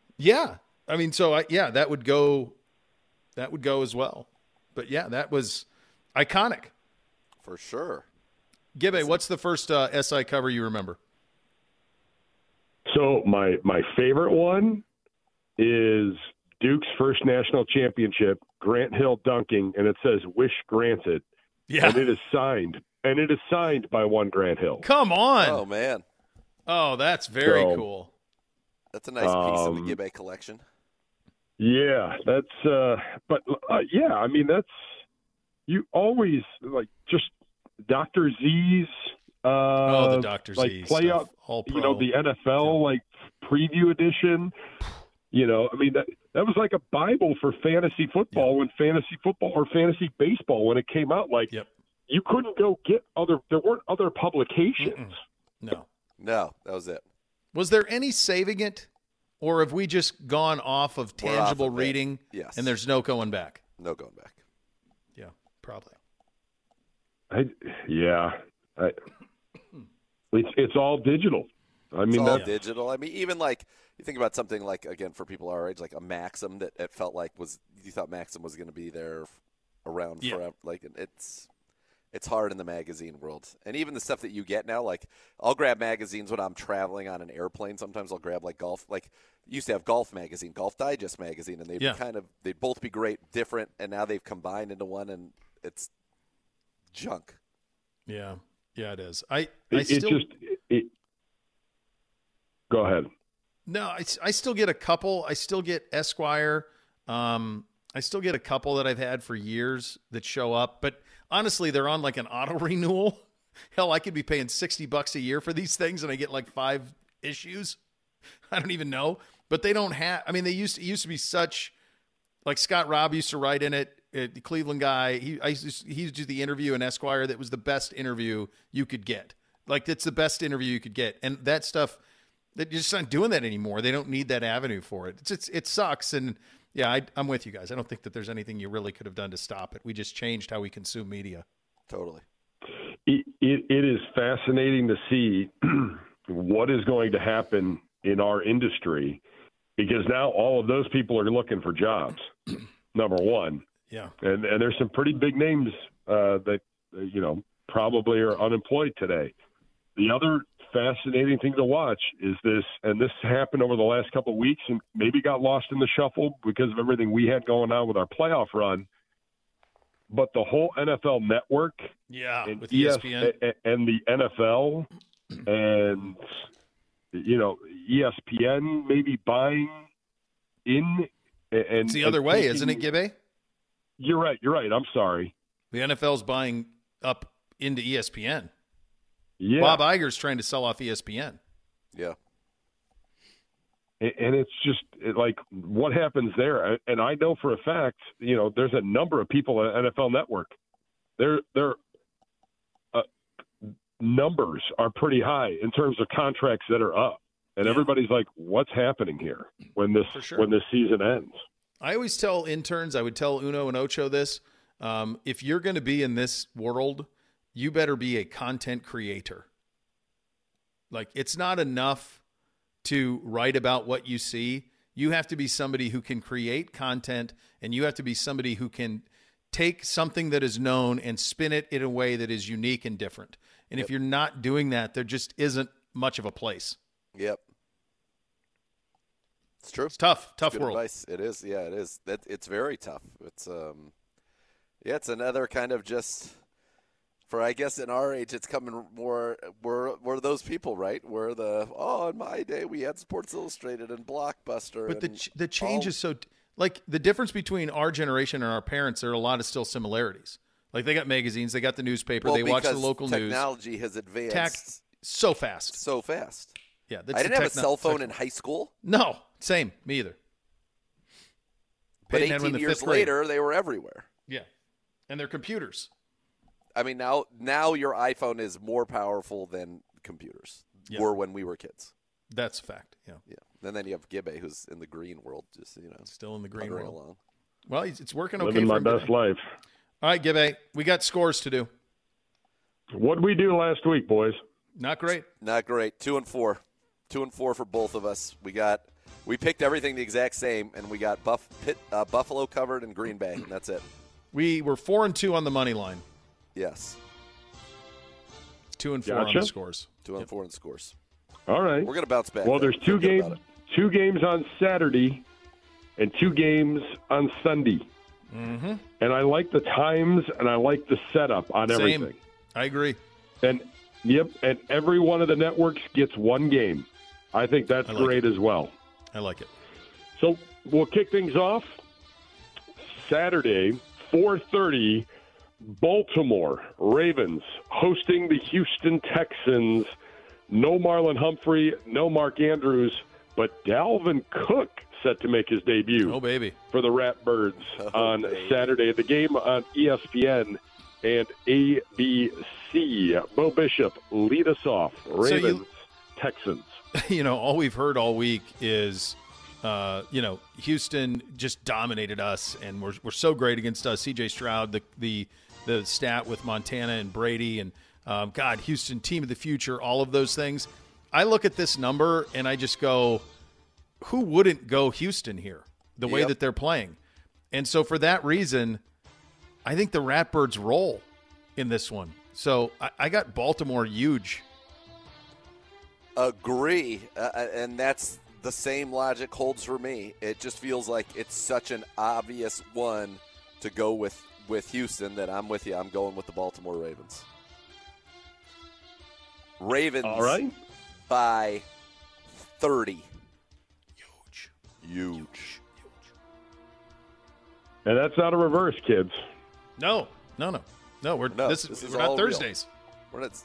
that would go as well. But yeah, that was iconic. For sure. Gibbe, what's the first SI cover you remember? So my favorite one is Duke's first national championship, Grant Hill dunking, and it says "Wish Granted." Yeah. And it is signed by one Grant Hill. Come on. Oh, man. Oh, that's very cool. That's a nice piece of the Gibbe collection. Yeah, that's that's you always just Dr. Z's the Dr. Z's play stuff. up, the NFL preview edition. That was like a Bible for fantasy football when fantasy football or fantasy baseball when it came out. You couldn't go get there weren't other publications. No, that was it. Was there any saving it, or have we just gone off of tangible reading? Yes. And there's no going back. No going back. Yeah, probably. It's all digital. I mean, it's all digital. I mean, even like you think about something like, again, for people our age, like a Maxim that it felt like you thought Maxim was going to be there around forever. Like it's hard in the magazine world. And even the stuff that you get now, like I'll grab magazines when I'm traveling on an airplane. Sometimes I'll grab like golf, like you used to have Golf Magazine, Golf Digest Magazine, and they'd both be great, different, and now they've combined into one, and it's junk. Yeah, it is. Go ahead. No, I still get a couple. I still get Esquire. I still get a couple that I've had for years that show up, but honestly, they're on like an auto renewal. Hell, I could be paying $60 a year for these things, and I get like 5 issues. I don't even know, but they don't have. I mean, it used to be such. Like Scott Robb used to write in it. The Cleveland guy. He used to do the interview in Esquire. That was the best interview you could get. Like it's the best interview you could get, and that stuff. They're just not doing that anymore. They don't need that avenue for it. It sucks. And yeah, I'm with you guys. I don't think that there's anything you really could have done to stop it. We just changed how we consume media. Totally. It is fascinating to see what is going to happen in our industry, because now all of those people are looking for jobs. Number one. Yeah. And there's some pretty big names that, probably are unemployed today. The other fascinating thing to watch is this, and this happened over the last couple of weeks and maybe got lost in the shuffle because of everything we had going on with our playoff run. But the whole NFL network, and with ESPN and the NFL, and ESPN maybe buying in, and it's the other way, isn't it, Gibbe? You're right. I'm sorry. The NFL's buying up into ESPN. Yeah. Bob Iger's trying to sell off ESPN. Yeah. And it's just like what happens there. And I know for a fact, there's a number of people at NFL Network. Their numbers are pretty high in terms of contracts that are up. And everybody's like, what's happening here when this season ends? I always tell interns, I would tell Uno and Ocho this, if you're going to be in this world, you better be a content creator. Like, it's not enough to write about what you see. You have to be somebody who can create content, and you have to be somebody who can take something that is known and spin it in a way that is unique and different. And if you're not doing that, there just isn't much of a place. Yep. It's true. It's tough Good world. Advice. It is. Yeah, it is. It's very tough. It's it's another kind of just – for, I guess, in our age, it's coming more. We're those people, right? We're in my day we had Sports Illustrated and Blockbuster. But the change is so like the difference between our generation and our parents. There are a lot of still similarities. Like they got magazines, they got the newspaper, they watch the local news. Technology has advanced so fast. So fast. Yeah, I didn't have a cell phone in high school. No, same. Me either. But 18 years later, they were everywhere. Yeah, and they're computers. I mean, now your iPhone is more powerful than computers were when we were kids. That's a fact. Yeah. And then you have Gibbe, who's in the green world, just still in the green world. Along. Well, it's working okay. Living my best life. All right, Gibbe, we got scores to do. What'd we do last week, boys? Not great. 2-4. 2-4 for both of us. We picked everything the exact same, and we got Buffalo covered and Green Bay, and that's it. We were 4-2 on the money line. Yes. 2-4 on the scores. 2-4 on scores. All right. We're going to bounce back. Well, there's two games on Saturday and 2 games on Sunday. Mm-hmm. And I like the times and I like the setup on everything. I agree. And every one of the networks gets 1 game. I think that's great as well. I like it. So we'll kick things off Saturday, 4:30. Baltimore Ravens hosting the Houston Texans. No Marlon Humphrey, no Mark Andrews, but Dalvin Cook set to make his debut. Oh, baby. For the Ratbirds on Saturday. The game on ESPN and ABC. Bo Bishop, lead us off. Ravens, Texans. All we've heard all week is, Houston just dominated us, and we're so great against us. C.J. Stroud, the the stat with Montana and Brady and, God, Houston, team of the future, all of those things. I look at this number and I just go, who wouldn't go Houston here, the way that they're playing? And so for that reason, I think the Ratbirds roll in this one. So I got Baltimore huge. Agree. And that's the same logic holds for me. It just feels like it's such an obvious one to go with Houston that I'm with you. I'm going with the Baltimore Ravens. Ravens. All right. By 30. Huge. And that's not a reverse, kids. No. We're this is not Thursdays. We're not.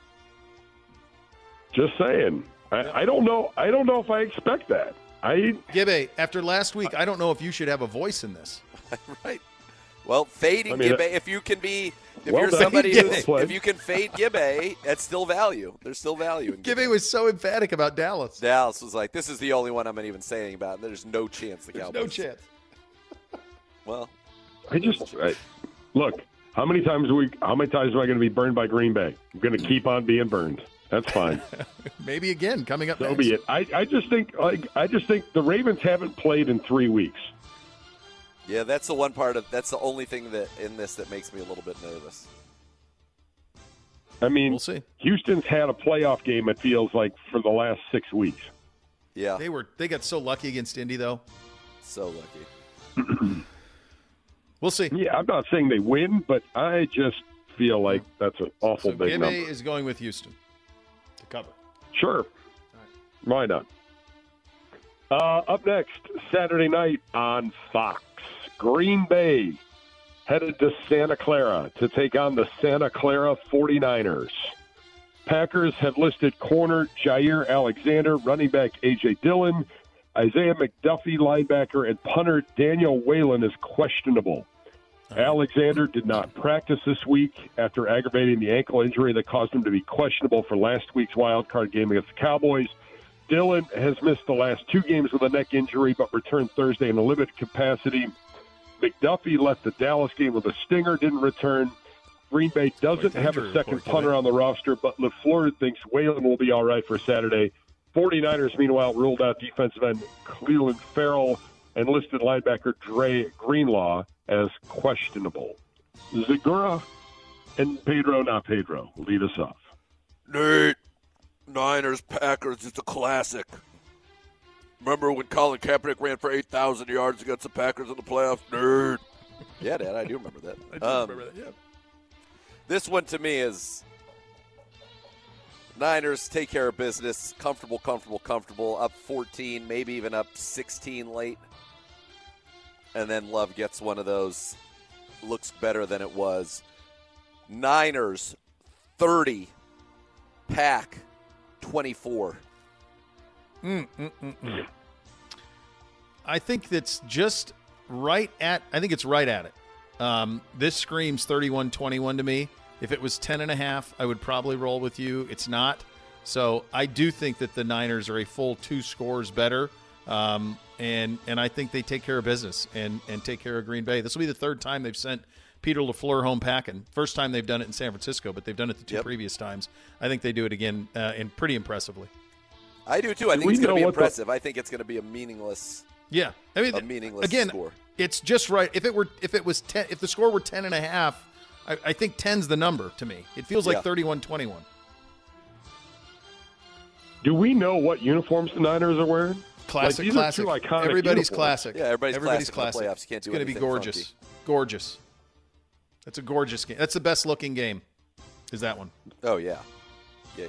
Just saying. I don't know. I don't know if I expect that. Gibbe, after last week, I don't know if you should have a voice in this. Right. Well, fading Gibbe, if you can be, if well you're done. somebody if you can fade Gibbe, that's still value. There's still value in Gibbe was so emphatic about Dallas. Dallas was like, this is the only one I'm even saying about, and there's no chance the Cowboys. No chance. Well, look. How many times am I going to be burned by Green Bay? I'm going to keep on being burned. That's fine. Maybe again coming up. So next. be it. I just think the Ravens haven't played in 3 weeks. Yeah, that's the one part that's the only thing that in this that makes me a little bit nervous. I mean, we'll see. Houston's had a playoff game, it feels like, for the last 6 weeks. Yeah. They got so lucky against Indy though. So lucky. We'll see. Yeah, I'm not saying they win, but I just feel like that's an awful big number. Gibbe is going with Houston to cover. Sure. Why not? Up next, Saturday night on Fox, Green Bay headed to Santa Clara to take on the Santa Clara 49ers. Packers have listed corner Jair Alexander, running back A.J. Dillon, Isaiah McDuffie, linebacker, and punter Daniel Whalen is questionable. Alexander did not practice this week after aggravating the ankle injury that caused him to be questionable for last week's wild card game against the Cowboys. Dillon has missed the last 2 games with a neck injury but returned Thursday in a limited capacity. McDuffie left the Dallas game with a stinger, didn't return. Green Bay doesn't have a second punter on the roster, but LaFleur thinks Whalen will be all right for Saturday. 49ers, meanwhile, ruled out defensive end Cleveland Farrell and listed linebacker Dre Greenlaw as questionable. Zagura and Pedro, not Pedro, lead us off. Nate, Niners, Packers, it's a classic. Remember when Colin Kaepernick ran for 8,000 yards against the Packers in the playoffs? Nerd. Yeah, Dad, I do remember that. I do remember that, yeah. This one to me is Niners take care of business. Comfortable. Up 14, maybe even up 16 late. And then Love gets one of those. Looks better than it was. Niners 30. Pack 24. I think that's just right at it. This screams 31-21 to me. If it was 10.5, I would probably roll with you. It's not. So I do think that the Niners are a full 2 scores better. And I think they take care of business and take care of Green Bay. This will be the 3rd time they've sent Peter LaFleur home packing. First time they've done it in San Francisco, but they've done it the 2 previous times. I think they do it again and pretty impressively. I do too. I think it's going to be impressive. I think it's going to be a meaningless. Yeah, I mean, a meaningless again, score. It's just right. If the score were 10.5, I think 10's the number to me. It feels like 31-21. Do we know what uniforms the Niners are wearing? Classic. Are two iconic Everybody's uniforms. classic. Yeah, everybody's classic. Playoffs. You can't do it's going to be anything gorgeous. funky. Gorgeous. That's a gorgeous game. That's the best looking game. Is that one? Oh yeah. Yeah.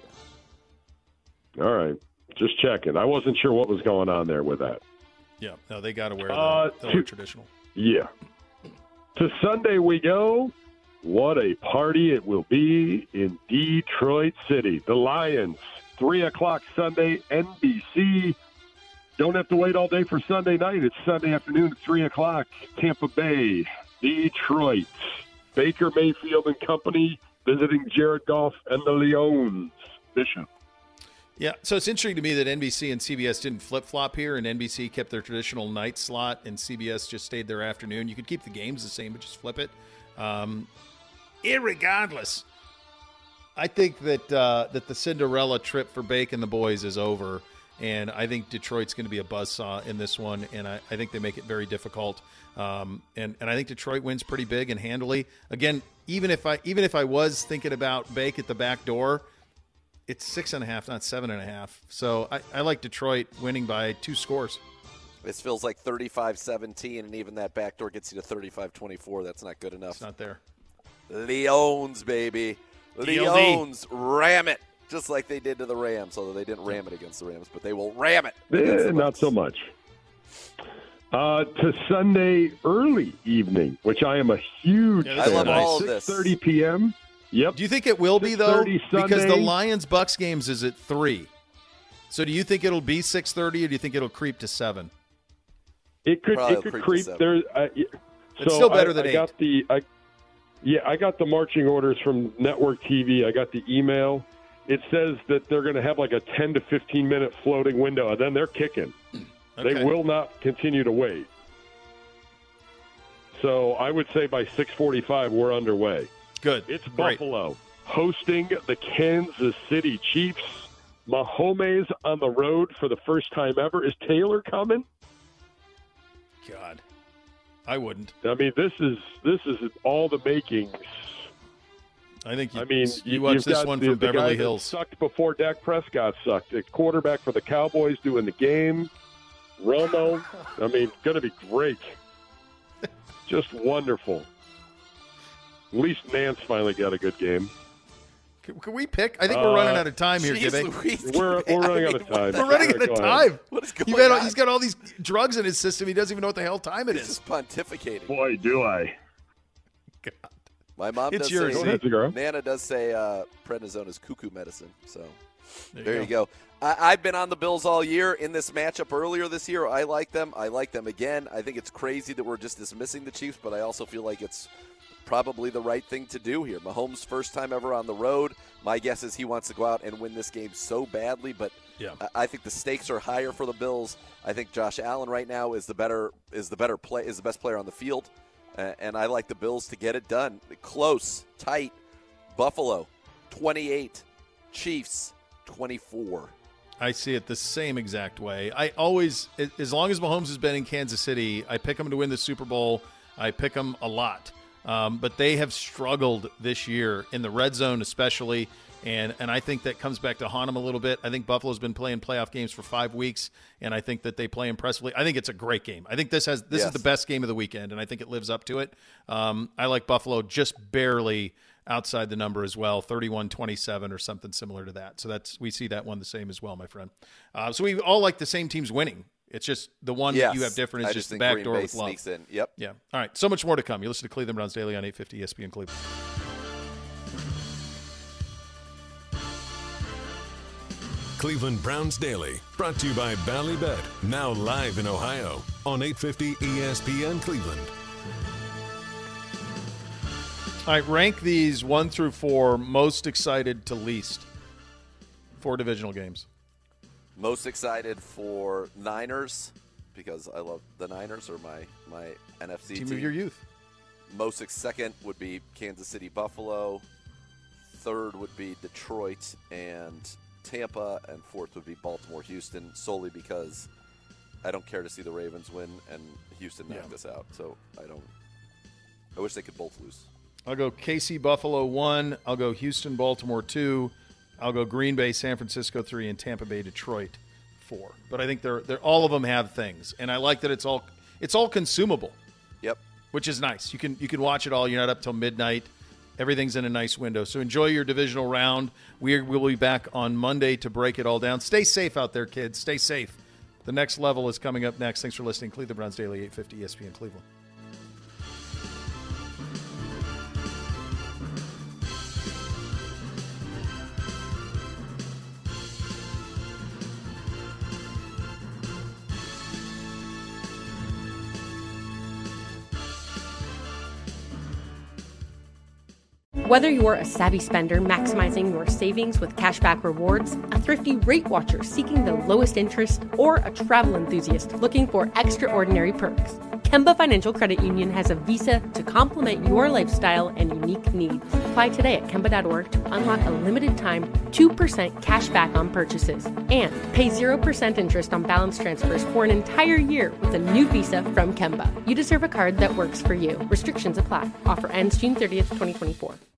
All right. Just checking. I wasn't sure what was going on there with that. Yeah. No, they got to wear the traditional. Yeah. To Sunday we go. What a party it will be in Detroit City. The Lions, 3 o'clock Sunday, NBC. Don't have to wait all day for Sunday night. It's Sunday afternoon at 3 o'clock. Tampa Bay, Detroit. Baker Mayfield and company visiting Jared Goff and the Leons. Bishop. Yeah, so it's interesting to me that NBC and CBS didn't flip-flop here, and NBC kept their traditional night slot, and CBS just stayed their afternoon. You could keep the games the same, but just flip it. Irregardless, I think that that the Cinderella trip for Bake and the boys is over, and I think Detroit's going to be a buzzsaw in this one, and I think they make it very difficult. And I think Detroit wins pretty big and handily. Again, even if I was thinking about Bake at the back door, it's 6.5, not 7.5. So I like Detroit winning by 2 scores. This feels like 35-17, and even that backdoor gets you to 35-24. That's not good enough. It's not there. Leones, baby. Leones, ram it. Just like they did to the Rams, although they didn't ram it against the Rams, but they will ram it. Not so much. To Sunday early evening, which I am a huge fan. I love all of this. 6:30 p.m. Yep. Do you think it will be, though? Because the Sunday. Lions-Bucks games is at 3. So do you think it'll be 6:30, or do you think it'll creep to 7? It could creep there. It's still better than 8. I got the marching orders from Network TV. I got the email. It says that they're going to have like a 10 to 15 minute floating window, and then they're kicking. Okay. They will not continue to wait. So I would say by 6:45 we're underway. Good. It's Great. Buffalo hosting the Kansas City Chiefs. Mahomes on the road for the first time ever. Is Taylor coming? God, I wouldn't. I mean, this is all the makings. I think you watch this one from Beverly guy Hills. That sucked before Dak Prescott sucked. The quarterback for the Cowboys doing the game. Romo. I mean, going to be great. Just wonderful. At least Nance finally got a good game. Can we pick? I think we're running out of time here, Gibby. We're running out of time. We're running out of time. What is going on? He's got all these drugs in his system. He doesn't even know what the hell time it is. He's just pontificating. Boy, do I. God. My mom It's does yours. say, Go ahead, girl. Nana does say prednisone is cuckoo medicine. So there you go. I've been on the Bills all year. In this matchup earlier this year, I like them. I like them again. I think it's crazy that we're just dismissing the Chiefs, but I also feel like it's probably the right thing to do here. Mahomes' first time ever on the road. My guess is he wants to go out and win this game so badly, but I think the stakes are higher for the Bills. I think Josh Allen right now is the best player on the field, and I like the Bills to get it done. Close, tight. Buffalo 28, Chiefs 24. I see it the same exact way. I always, as long as Mahomes has been in Kansas City, I pick him to win the Super Bowl. I pick him a lot. But they have struggled this year in the red zone especially, and I think that comes back to haunt them a little bit. I think Buffalo's been playing playoff games for 5 weeks, and I think that they play impressively. I think it's a great game. I think this is the best game of the weekend, and I think it lives up to it. I like Buffalo just barely outside the number as well, 31-27 or something similar to that. So we see that one the same as well, my friend. So we all like the same teams winning. It's just the one that you have different is just the back door with love. Sneaks in. Yep. Yeah. All right. So much more to come. You listen to Cleveland Browns Daily on 850 ESPN Cleveland. Cleveland Browns Daily, brought to you by Ballybet, now live in Ohio on 850 ESPN Cleveland. All right, rank these 1 through 4 most excited to least. 4 divisional games. Most excited for Niners because I love the Niners, or my NFC team. Team of your youth. Second would be Kansas City, Buffalo. Third would be Detroit and Tampa, and fourth would be Baltimore, Houston, solely because I don't care to see the Ravens win and Houston knock this out. So I wish they could both lose. I'll go KC, Buffalo 1. I'll go Houston, Baltimore 2. I'll go Green Bay, San Francisco 3, and Tampa Bay, Detroit 4. But I think they're all of them have things, and I like that it's all consumable. Yep. Which is nice. You can watch it all. You're not up till midnight. Everything's in a nice window. So enjoy your divisional round. We'll be back on Monday to break it all down. Stay safe out there, kids. Stay safe. The next level is coming up next. Thanks for listening. Cleveland Browns Daily, 850 ESPN Cleveland. Whether you're a savvy spender maximizing your savings with cashback rewards, a thrifty rate watcher seeking the lowest interest, or a travel enthusiast looking for extraordinary perks, Kemba Financial Credit Union has a visa to complement your lifestyle and unique needs. Apply today at Kemba.org to unlock a limited time 2% cash back on purchases and pay 0% interest on balance transfers for an entire year with a new visa from Kemba. You deserve a card that works for you. Restrictions apply. Offer ends June 30th, 2024.